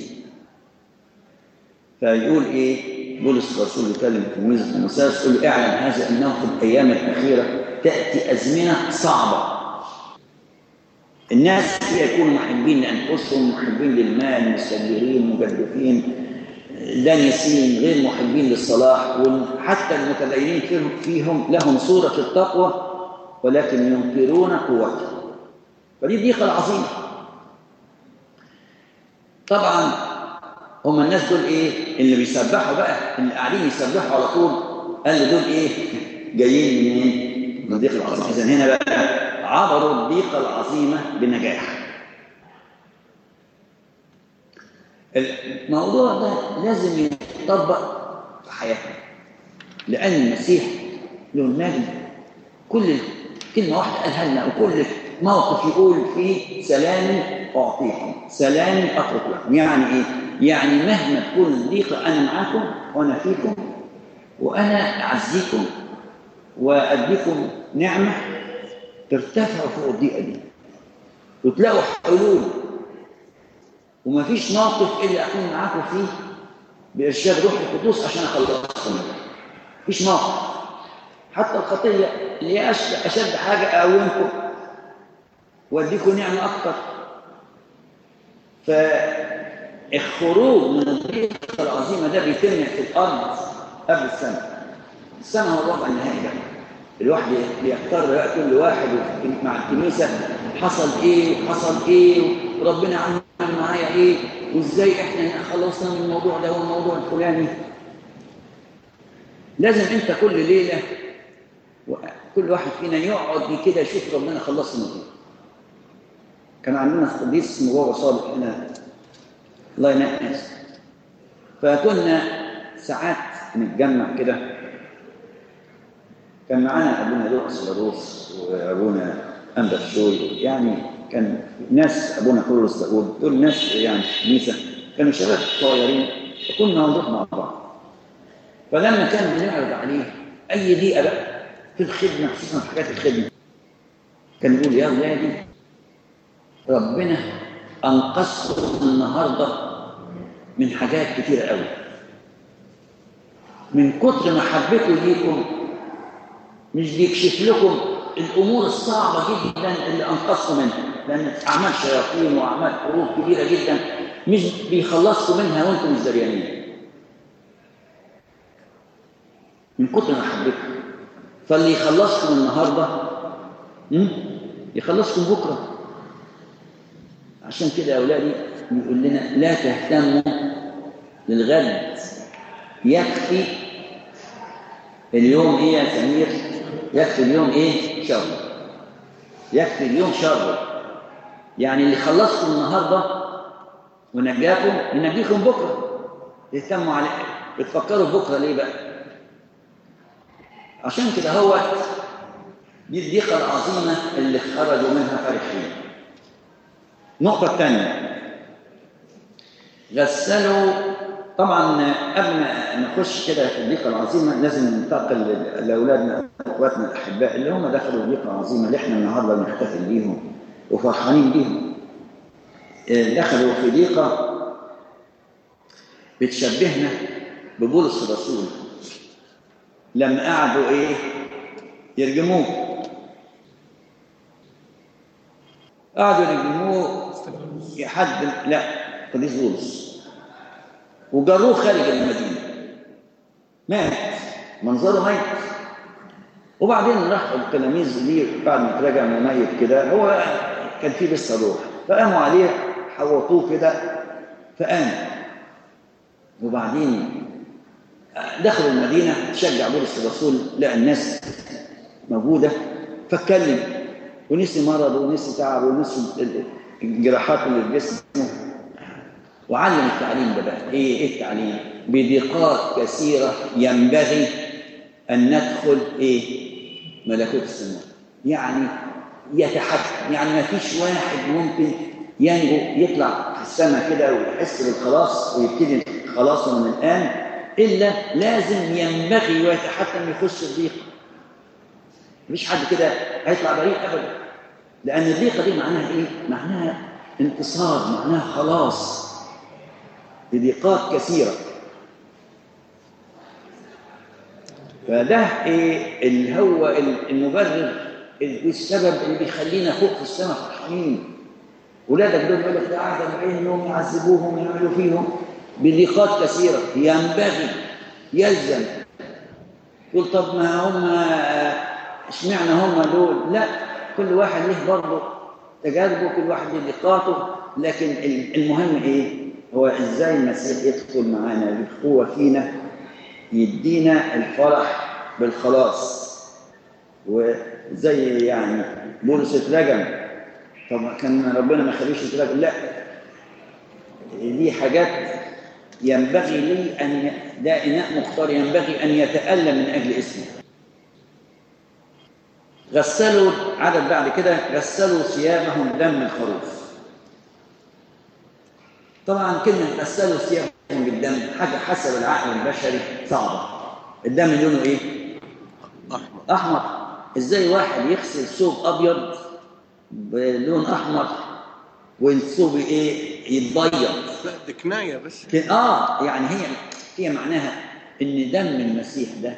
A: فيقول ايه بولس الرسول يكلم تلميذه تيموثاوس يقول له اعلم هذا انه في الايام الاخيره تاتي ازمنه صعبه، الناس فيها يكونوا محبين لانفسهم، محبين للمال، مستكبرين، مجدفين، دانسين، غير محبين للصلاح، وحتى المتدينين فيهم لهم صوره التقوى ولكن ينكرون قوته. فدي الضيقه العظيمه. طبعا هم الناس دول ايه اللي بيسبحوا بقى، اللي قاعدين يسبحوا على طول، قال دول ايه جايين منين؟ من الضيقه العظيمه. اذا هنا بقى عبروا الضيقه العظيمه بنجاح. الموضوع ده لازم يتطبق في حياتنا، لان المسيح له المجد كل كلمه واحده قالها لنا وكل موقف يقول فيه سلام اعطيكم، سلام اترك لكم. يعني ايه؟ يعني مهما تكون الضيقه انا معاكم وانا فيكم، وانا اعزيكم واديكم نعمه ترتفعوا فوق الضيقه دي وتلاقوا حلول، ومفيش موقف الا اكون معاكم فيه بارشاد روح القدوس عشان اخلصكم منه. مفيش موقف، حتى الخطيه اللي هي اشد حاجه اقومكم واديكم نعمه اكتر. فالخروج من الضيقه العظيمه ده بيتم في الارض قبل السماء. السماء هو الوضع النهائي ده. الواحد بيختار بقى كل واحد مع الكنيسه حصل ايه وربنا عمل معايا ايه وازاي احنا خلصنا من الموضوع ده والموضوع الفلاني. لازم انت كل ليله كل واحد فينا يقعد كده يشوف ربنا خلصنا منه. كان عندنا قديس اسمه بابا صالح هنا الله ينقي ناس. فكنا ساعات نتجمع كده، كان معانا ابونا لوقس لاروس وابونا انبا شوي، يعني كان ناس، ابونا كورلس داود، دول ناس يعني كنيسه كانوا شباب صغيرين، فكنا نروح مع بعض. فلما كان بنعرض عليه اي ضيقه بقى في الخدمه، خصوصا في حاجات الخدمه، كان يقول يا ولادي ربنا انقذكم النهارده من حاجات كتيره قوي، من كتر محبته ليكم مش بيكشف لكم الامور الصعبه جدا اللي انقذكم منها، لان اعمال شياطين واعمال حروب كبيره جدا مش بيخلصكم منها وانتم مش دريانين، من كتر محبته. فاللي يخلصكم النهارده يخلصكم بكره. عشان كده يا اولادي بيقول لنا لا تهتموا للغد، يكفي اليوم ايه يا سمير؟ يكفي اليوم ايه؟ شر. يكفي اليوم شر. يعني اللي خلصكم النهارده ونجاكم ينجيكم بكره. تهتموا عليه، بتفكروا بكره ليه بقى؟ عشان كده هو دي الضيقه العظيمه اللي خرجوا منها فرحين. النقطه الثانيه، غسلوا. طبعا قبل ما نخش كده في الضيقه العظيمه لازم ننتقل لاولادنا واخواتنا الاحباء اللي هم دخلوا الضيقه العظيمه اللي احنا النهارده بنحتفل بيهم وفرحانين بيهم. دخلوا في ضيقه بتشبهنا ببولس الرسول لما قعدوا ايه؟ يرجموه. قعدوا يرجموه حد، لا قديس بولس، وجروه خارج المدينه، مات، منظره ميت. وبعدين راح التلاميذ ليه بعد ما اترجع ميت كده، هو كان فيه لسه روح، فقاموا عليه حوطوه كده فقام. وبعدين دخلوا المدينه، شجع بولس الرسول، لقى الناس موجوده فاتكلم، ونسي مرضه ونسي تعبه ونسي الجراحات اللي في جسمه، وعلم التعليم ده بقى. ايه التعليم؟ بضيقات كثيره ينبغي ان ندخل ملكوت السماء. يعني يتحكم، يعني ما فيش واحد ممكن ينجو يطلع في السماء كده ويحس بالخلاص ويبتدي خلاصه من الان، الا لازم ينبغي ويتحكم يخش الضيقه. مفيش حد كده هيطلع بريء ابدا، لان الضيقه دي معناها ايه؟ معناها انتصار، معناها خلاص بضيقات كثيره. فده اللي هو المبرر السبب اللي بيخلينا فوق في السماء فرحانين. ولادك دول يقول لك قاعده بعينهم يعذبوهم يعملوا فيهم بضيقات كثيره، ينبغي يلزم. تقول طب ما هم اشمعنى هم دول؟ لا، كل واحد له برضه تجاربه، كل واحد له ضيقاته، لكن المهم ايه؟ هو ازاي المسيح يدخل معانا بالقوه فينا، يدينا الفرح بالخلاص. وزي يعني بولس اترجم، طب كان ربنا ما خليش يترجم؟ لا، دي حاجات ينبغي لي ان ده اناء مختار ينبغي ان يتألم من اجل اسمه. غسلوا عدد بعد كده، غسلوا ثيابهم دم الخروف. طبعا كلمه غسلوا ثيابهم بالدم حاجه حسب العقل البشري صعبه. الدم لونه ايه؟ احمر. ازاي واحد يغسل ثوب ابيض بلون احمر والثوب يتبيض؟
B: لا دي كنايه بس.
A: يعني هي معناها ان دم المسيح ده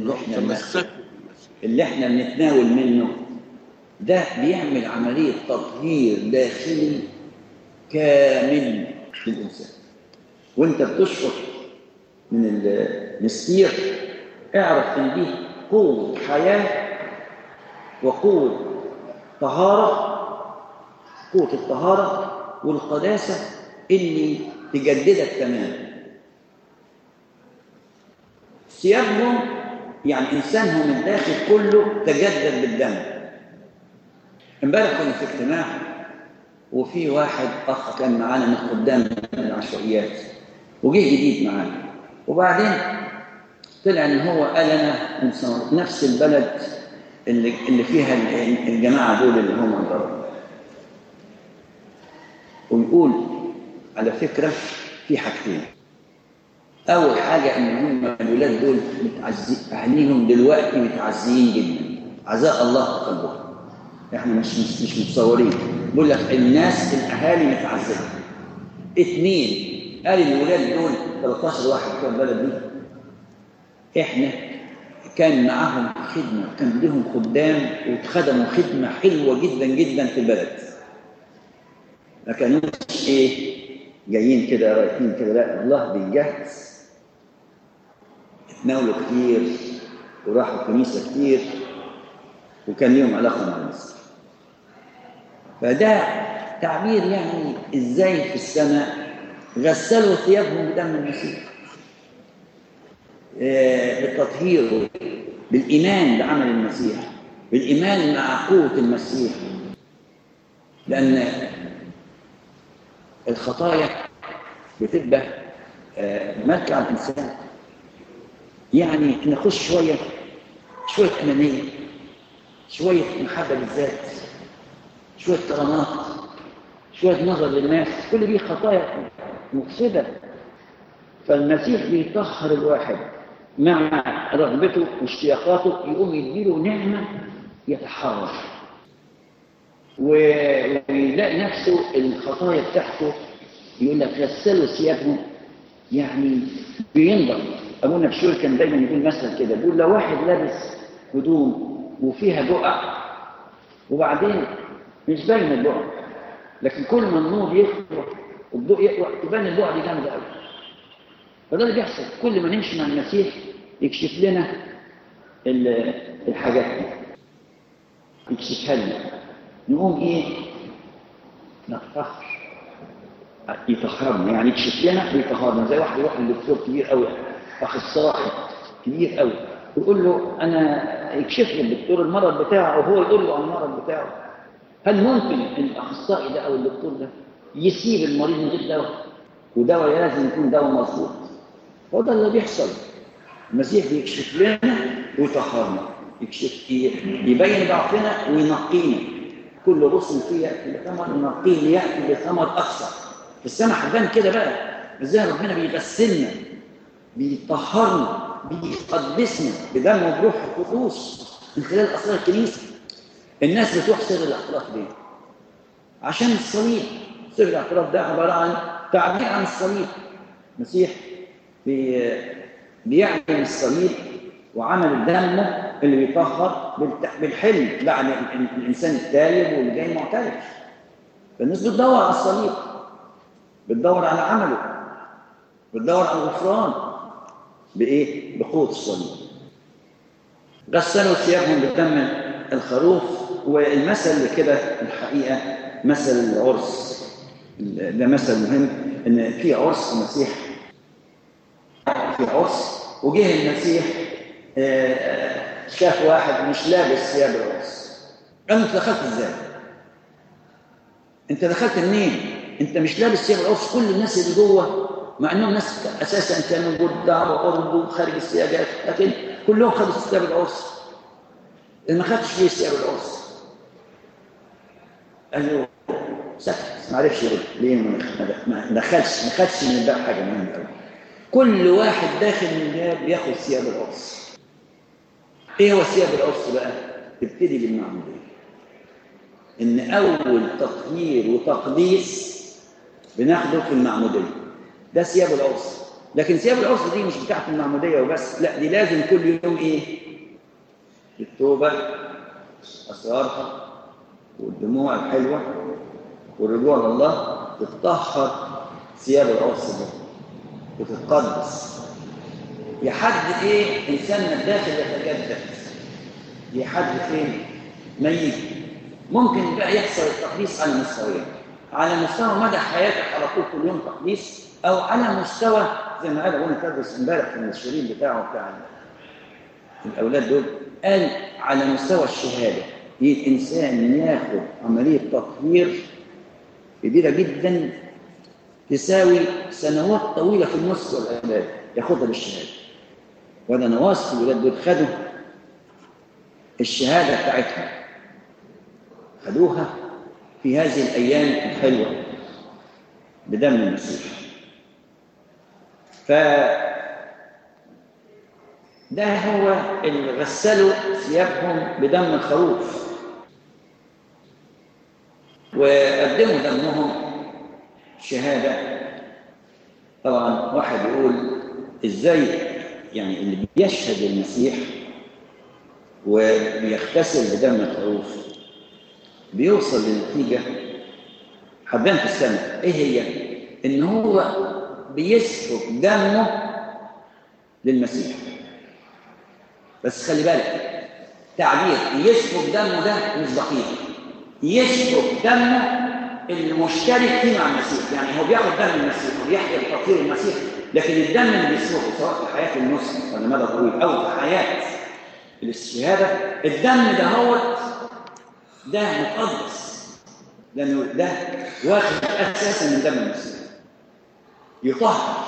A: اللي احنا بنتناول منه ده بيعمل عمليه تطهير داخلي كامل للانسان. وانت بتشفط من المسيح اعرف ان دي قوه حياه وقوه طهاره، قوه الطهاره والقداسه اللي تجددك تماما. ثيابهم يعني انسانهم الداخل كله تجدد بالدم. امبارح كنا في اجتماع وفي واحد أخ كان معانا من خدام العشوائيات وجه جديد معانا، وبعدين طلع إن هو قال أنا من نفس البلد اللي فيها الجماعة دول اللي هم ضربوا. ويقول على فكرة في حاجتين. أول حاجة إن هم الولاد دول متعزين، أهليهم دلوقتي متعزيين جدا، عزاء الله قلبهم. إحنا مش متصورين. بقول لك الناس الأهالي متعزية. 2 قال الولاد دول 13 واحد بتوع البلد دي، إحنا كان معاهم خدمة، كان لهم خدام واتخدموا خدمة حلوة جدا جدا في البلد. ما كانوش جايين كده رايحين كده، لا، الله بيجهز. اتناولوا كتير وراحوا كنيسة كتير وكان لهم علاقة مع الناس. فده تعبير يعني ازاي في السماء غسلوا ثيابهم بدم المسيح، بالتطهير، بالإيمان بعمل المسيح، بالإيمان مع قوة المسيح. لأن الخطايا بتبقى ملك على الإنسان. يعني نخش شوية أنانية، شوية محبة للذات، شوية كرامات، شوية نظر للناس، كل دي خطايا مفسدة. فالمسيح بيطهر الواحد مع رغبته واشتياقاته، يقوم يديله نعمة يتحرر ويلاقي نفسه الخطايا بتاعته. يقول لك غسلوا ثيابهم، يعني بينضف. أبونا بشوي كان دايما يقول مثل كده، بيقول لو واحد لابس هدوم وفيها بقع وبعدين مش باين البقع، لكن كل ما النور يطلع والضوء يطلع تبان البقع دي جامده قوي. فده اللي بيحصل كل ما نمشي مع المسيح، يكشف لنا الحاجات دي، يكشفها لنا، نقوم نتطهر، يطهرنا، يعني يكشف لنا ويطهرنا. زي واحد يروح لدكتور كبير قوي، اخصائي كبير قوي، يقول له انا يكشف لي الدكتور المرض بتاعه وهو يقول له عن المرض بتاعه. هل ممكن الاخصائي ده او الدكتور ده يسيب المريض من غير دواء؟ ودواء لازم يكون دواء مظبوط. هو ده اللي بيحصل. المسيح بيكشف لنا ويطهرنا، يبين ضعفنا وينقينا. كل غصن فيه بثمر ينقيه ليأتي بثمر اكثر. في السماء حبان كده بقى ازاي ربنا بيغسلنا، بيطهرنا، بيقدسنا بدم وبروح القدوس من خلال اسرار الكنيسه. الناس بتروح سر الاعتراف دي عشان الصليب. سر الاعتراف ده عباره عن تعبير عن الصليب. المسيح بيعمل الصليب وعمل دمه اللي بيطهر بالحلم بعد الانسان التائب واللي جاي معترف. فالناس بتدور على الصليب، بتدور على عمله، بتدور على الغفران بقوة الصليب. غسلوا ثيابهم بدم الخروف. والمثل اللي كده الحقيقة مثل العرس. ده مثل مهم، ان في عرس المسيح، في عرس وجه المسيح شاف واحد مش لابس ثياب العرس. قال له انت دخلت ازاي؟ انت دخلت منين؟ انت مش لابس ثياب العرس. كل الناس اللي جوه مع انهم ناس اساسا كانوا جدع وقرب وخارج السياجات، لكن كلهم خدوا ثياب العرس. اللي ما خدش ليه ثياب العرس قال له سكت، ما عرفش يرد. ليه ما خدش من الباب حاجه مهمه قوي. كل واحد داخل من الباب بياخد ثياب العرس. ايه هو ثياب العرس بقى؟ تبتدي بالمعموديه. ان اول تطهير وتقديس بناخده في المعموديه، ده ثياب العرس. لكن ثياب العرس دي مش بتاعت المعموديه وبس، لا، دي لازم كل يوم التوبه، اسرارها والدموع الحلوه والرجوع لله تتطهر ثياب العرس ده وتتقدس. لحد انساننا الداخل يتجدد، لحد فين ما يجي. ممكن بقى يحصل التقديس على مستويين، على مستوى مدى حياتك على طول كل يوم تقديس، او على مستوى زي ما قال ابونا تدرس امبارح في المشهورين بتاع الاولاد دول، قال على مستوى الشهاده. الانسان ياخد عمليه تطهير كبيرة جدا تساوي سنوات طويلة في النص والإعداد ياخدها بالشهادة. وأنا نواصف الولاد دول خدوا الشهادة بتاعتهم، خدوها في هذه الأيام الحلوة بدم المسيح. ده هو اللي غسلوا ثيابهم بدم الخروف وقدموا دمهم شهادة. طبعا واحد يقول ازاي يعني اللي بيشهد المسيح وبيغتسل بدم الخروف بيوصل لنتيجة حبان في السنة، ايه هي؟ ان هو بيسفك دمه للمسيح. بس خلي بالك تعبير يسفك دمه ده مش دقيق، يسفك دمه المشترك فيه مع المسيح. يعني هو بياخد دم المسيح وبيحيي تطهير المسيح، لكن الدم اللي بيسفكه سواء في حياة النصح ولا مدى طويل او في حياة الاستشهادة، الدم ده مقدس، لانه ده واخد اساسا من دم المسيح يطهر.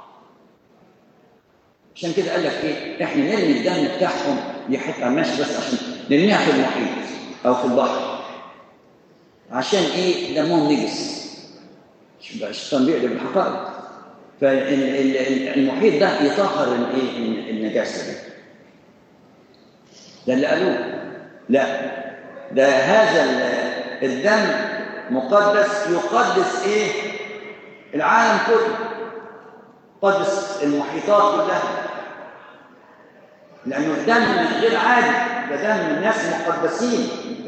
A: عشان كده قال لك ايه؟ احنا نرمي الدم بتاعهم دي حته ماشي بس عشان نرميها في المحيط او في البحر. عشان ايه؟ دمهم نجس. الشيطان بيقلب بالحقائق. فالمحيط ده يطهر النجاسه دي. ده اللي قالوه. لا، ده هذا الدم مقدس، يقدس ايه؟ العالم كله، قدس المحيطات كلها، لأنه الدم غير عادي، ده دم الناس مقدسين.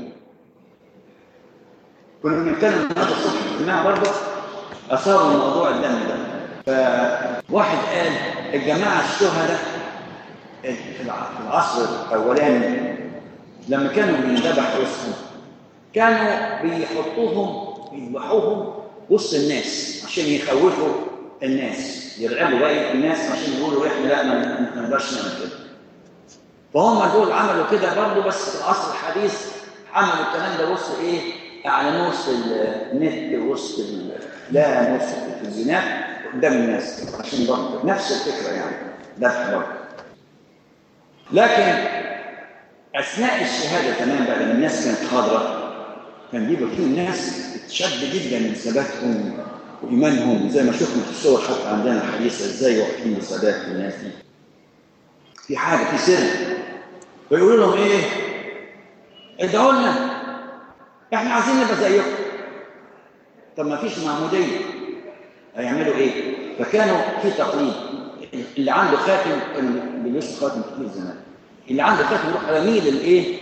A: كنا بنتكلم النهارده الصبح في الاجتماع برضه أثاروا موضوع الدم ده. فواحد قال الجماعة الشهداء في العصر الأولاني لما كانوا بيذبحوا وسطهم كانوا بيحطوهم يذبحوهم وسط الناس عشان يخوفوا الناس، يرعبوا باقي الناس عشان يقولوا احنا لا ما نقدرش نعمل كده. فهم دول عملوا كده برضه، بس في العصر الحديث عملوا الكلام ده وسط ايه؟ اعلنوه وسط النت، وسط لا وسط التلفزيونات قدام الناس عشان برضه نفس الفكره يعني ذبح برضه. لكن اثناء الشهاده كمان بقى لما الناس كانت حاضره كان بيبقى فيه ناس تشد جدا من ثباتهم وإيمانهم، زي ما شفنا في الصور حتى عندنا الحديثة ازاي واقفين بثبات الناس دي. في حاجة في سر، فيقولوا لهم ايه؟ ادعوا لنا احنا عايزين نبقى زيكم. طب ما فيش معمودية، هيعملوا ايه؟ فكانوا في تقليد، اللي عنده خاتم كانوا بيلبسوا خاتم كتير زمان، اللي عنده خاتم يروح رميه للايه؟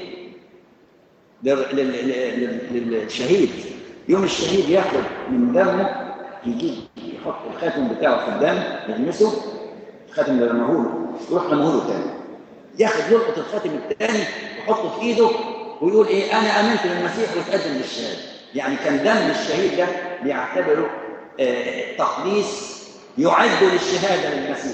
A: للشهيد. يوم الشهيد ياخد من دمه، يجيب يحط الخاتم بتاعه في الدم يلمسه، الخاتم اللي رماه له يروح رماه له تاني، ياخد لقطه الخاتم الثاني ويحطه في ايده ويقول ايه؟ انا امنت بالمسيح واتقدم للشهاده. يعني كان دم الشهيد ده بيعتبره تقديس يعد للشهاده للمسيح.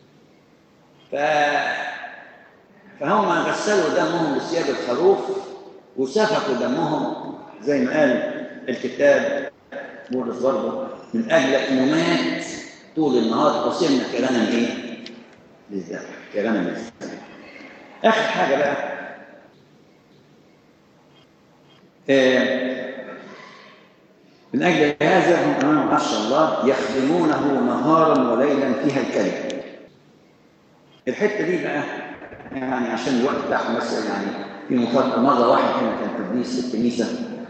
A: فهم غسلوا دمهم بثياب الخروف وسفكوا دمهم زي ما قال الكتاب بولس برضه من اجل انه مات طول النهار وصلنا كلامنا ايه؟ للذبح، كلامنا للذبح. اخر حاجه بقى من اجل هذا هم امام عرش الله يخدمونه نهارا وليلا في هيكله. الحته دي بقى يعني عشان الوقت بتاعهم بس يعني في مفارقه. مره واحد هنا كان تدريس في الكنيسه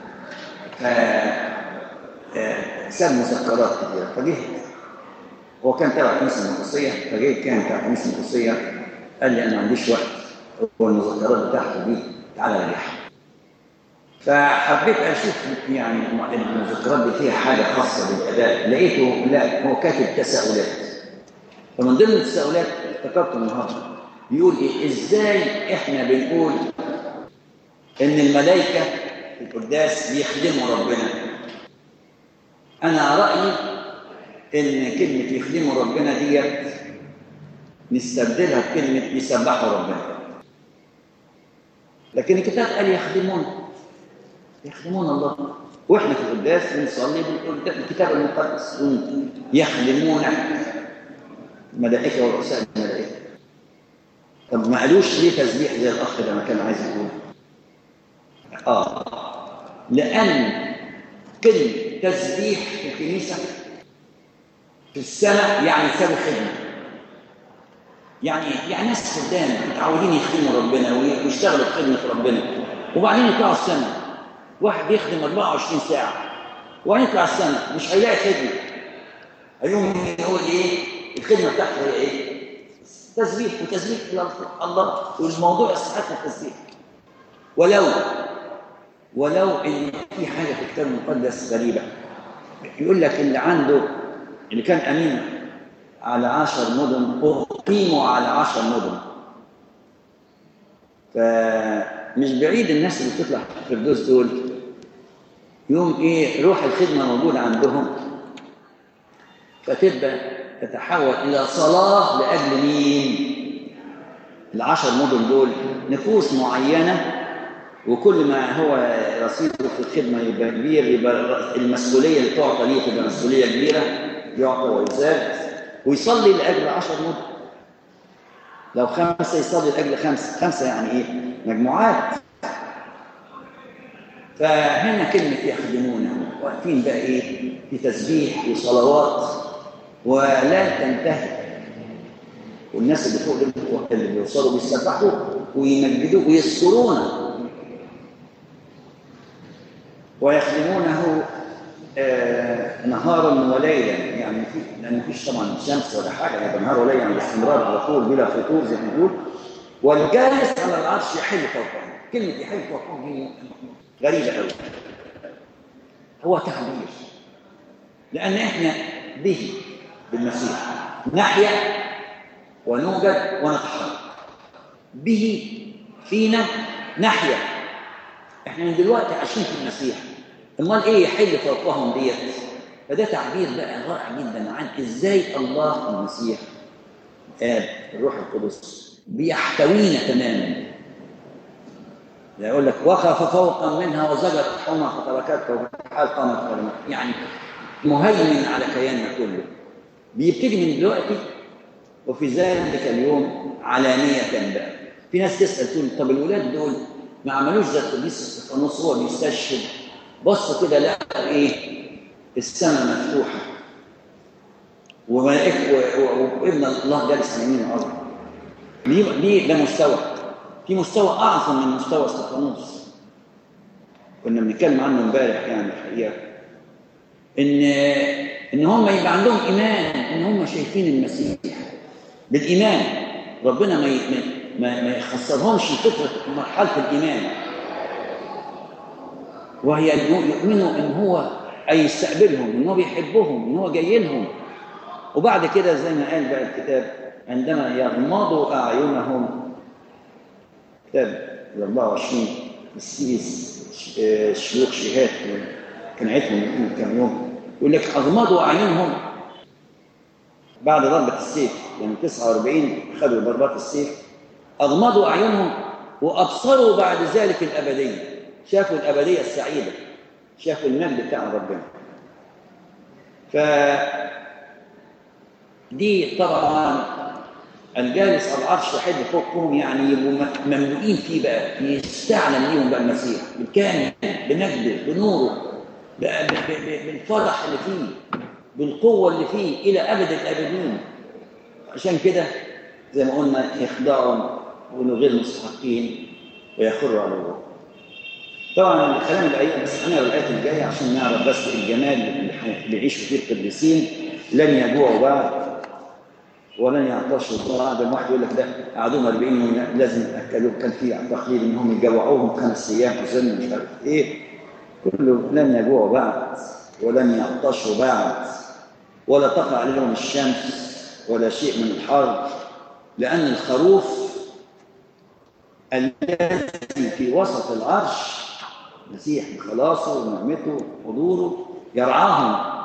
A: ساب مذكرات كتيره، فجه هو كان تبع الكنيسه المقدسيه، فجه كان تبع الكنيسه المقدسيه قال لي انا ما عنديش وقت، هو المذكرات بتاعته دي تعالى راجعها. فحبيت اشوف يعني المذكرات دي فيها حاجه خاصه بالاداء، لقيته لا هو كاتب تساؤلات. فمن ضمن التساؤلات افتكرت النهارده بيقول ايه؟ ازاي احنا بنقول ان الملائكه في القداس بيخدموا ربنا؟ انا رايي ان كلمه يخدموا ربنا ديت نستبدلها بكلمه يسبحوا ربنا. لكن الكتاب قال يخدمون الله. واحنا في القداس بنصلي الكتاب المقدس يخدمون الملائكه ورؤساء الملائكه. طب ما قالوش ليه تسبيح زي الاخ ده ما كان عايز يقول؟ لان كلمه تسبيح في الكنيسه في السنه يعني سابوا خدمه، يعني ناس خدام متعودين يخدموا ربنا ويشتغلوا في خدمه ربنا، وبعدين يطلعوا السنه واحد بيخدم 24 ساعه وبعدين يطلع السنه مش هيلاقي خدمه، هيقوم يقول ايه؟ الخدمه بتاعته هي ايه؟ تسبيح، وتسبيح الله، والموضوع يستحق التسبيح. ولو ان في حاجه في الكتاب المقدس غريبه، يقول لك اللي كان امين على 10 مدن اقيموا على 10 مدن. فمش بعيد الناس اللي بتطلع في الفردوس دول يوم ايه روح الخدمه موجوده عندهم، فتبدا تتحول الى صلاه لاجل مين؟ ال10 مدن دول نفوس معينه، وكل ما هو رصيده في الخدمه يبقى كبير يبقى المسؤوليه اللي تعطى ليه تبقى مسؤوليه كبيره، يعطى ويزاد، ويصلي لاجل 10 مدن. لو 5 يصلي لاجل 5 يعني ايه؟ مجموعات. فهنا كلمه يخدمونه واقفين بقى ايه؟ في تسبيح وصلوات ولا تنتهي، والناس اللي فوق اللي بيوصلوا بيسبحوا ويمجدوا ويذكرونه ويخدمونه نهارا وليلا، يعني لان مفيش طبعا شمس ولا حاجه، يبقى نهار وليلا يعني باستمرار على طول بلا فتور زي ما بنقول. والجالس على العرش يحل فوقهم. كلمه يحل فوقهم دي غريبه قوي، هو تعبير، لان احنا به بالمسيح نحيا ونوجد ونتحرك، به فينا نحيا. احنا من دلوقتي عايشين في المسيح، امال ايه يحل فوقهم ديت؟ فده تعبير بقى رائع جدا عن ازاي الله المسيح الروح القدس بيحتوينا تماما. يقول لك وقف فوقا منها وزجر حمى فتركته حال قامت قدمه، يعني مهيمن على كياننا كله. بيبتدي من دلوقتي وفي ذلك اليوم علانية بقى. في ناس تسأل تقول طب الولاد دول ما عملوش زي القديس استفانوس وهو بيستشهد بصوا كده لقوا ايه؟ السماء مفتوحة وابن الله جالس على يمين الأرض. ليه ده مستوى؟ في مستوى أعظم من مستوى استفانوس كنا بنتكلم عنه امبارح، يعني الحقيقة إن هم يبقى عندهم إيمان إن هم شايفين المسيح بالإيمان. ربنا ما يخسرهمش فترة مرحلة الإيمان، وهي يؤمنوا إن هو يستقبلهم، إن هو بيحبهم، إن هو جاي لهم. وبعد كده زي ما قال بقى الكتاب عندما يغمضوا أعينهم، كتاب 24 السيس شيوخ شهاد كان عيتهم من كم يوم، يقول لك أغمضوا أعينهم بعد ضربة السيف، يعني 49 خدوا ضربات السيف، أغمضوا أعينهم وأبصروا بعد ذلك الأبدية، شافوا الأبدية السعيدة، شافوا المجد بتاع ربنا. فدي طبعا الجالس على العرش يحل فوقهم، يعني يبقوا مملوئين فيه بقى، يستعلم ليهم بقى المسيح بالكامل بمجده بنوره بالفرح اللي فيه بالقوة اللي فيه إلى أبد الأبدين. عشان كده زي ما قلنا يخدعهم ويقولوا غير مستحقين ويخروا على الله. طبعا الكلام الآيات بس أنا الآيات الجاية عشان نعرف بس الجمال اللي يعيشوا فيه القديسين. لن يجوعوا بعد ولن يعطشوا بعد. الواحد يقول لك ده قعدوهم 40 يوم لازم أكلوه، كان في تقليد إنهم يجوعوهم 5 أيام أظن مش عارف إيه، كله لن يجوعوا بعد ولن يعطشوا بعد ولا تقع عليهم الشمس ولا شيء من الحر، لأن الخروف الذي في وسط العرش المسيح بخلاصه ونعمته وحضوره يرعاهم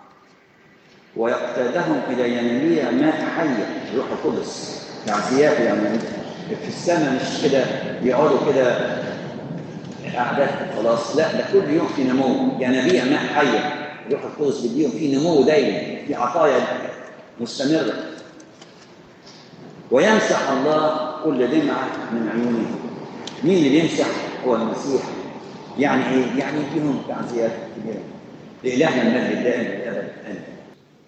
A: ويقتادهم إلى ينابيع ماء حية. الروح القدس تعزيات، يعني في السماء مش كده يقعدوا كده أعداد خلاص، لا ده كل يوم في نمو، ينابيع ماء حية الروح القدس بيديهم في نمو دايما، في عطايا مستمرة. ويمسح الله كل دمعة من عيونهم. مين اللي بيمسح؟ هو المسيح. يعني إيه؟ يعني يديهم تعزيات كبيرة. لإلهنا المجد الدائم للأبد.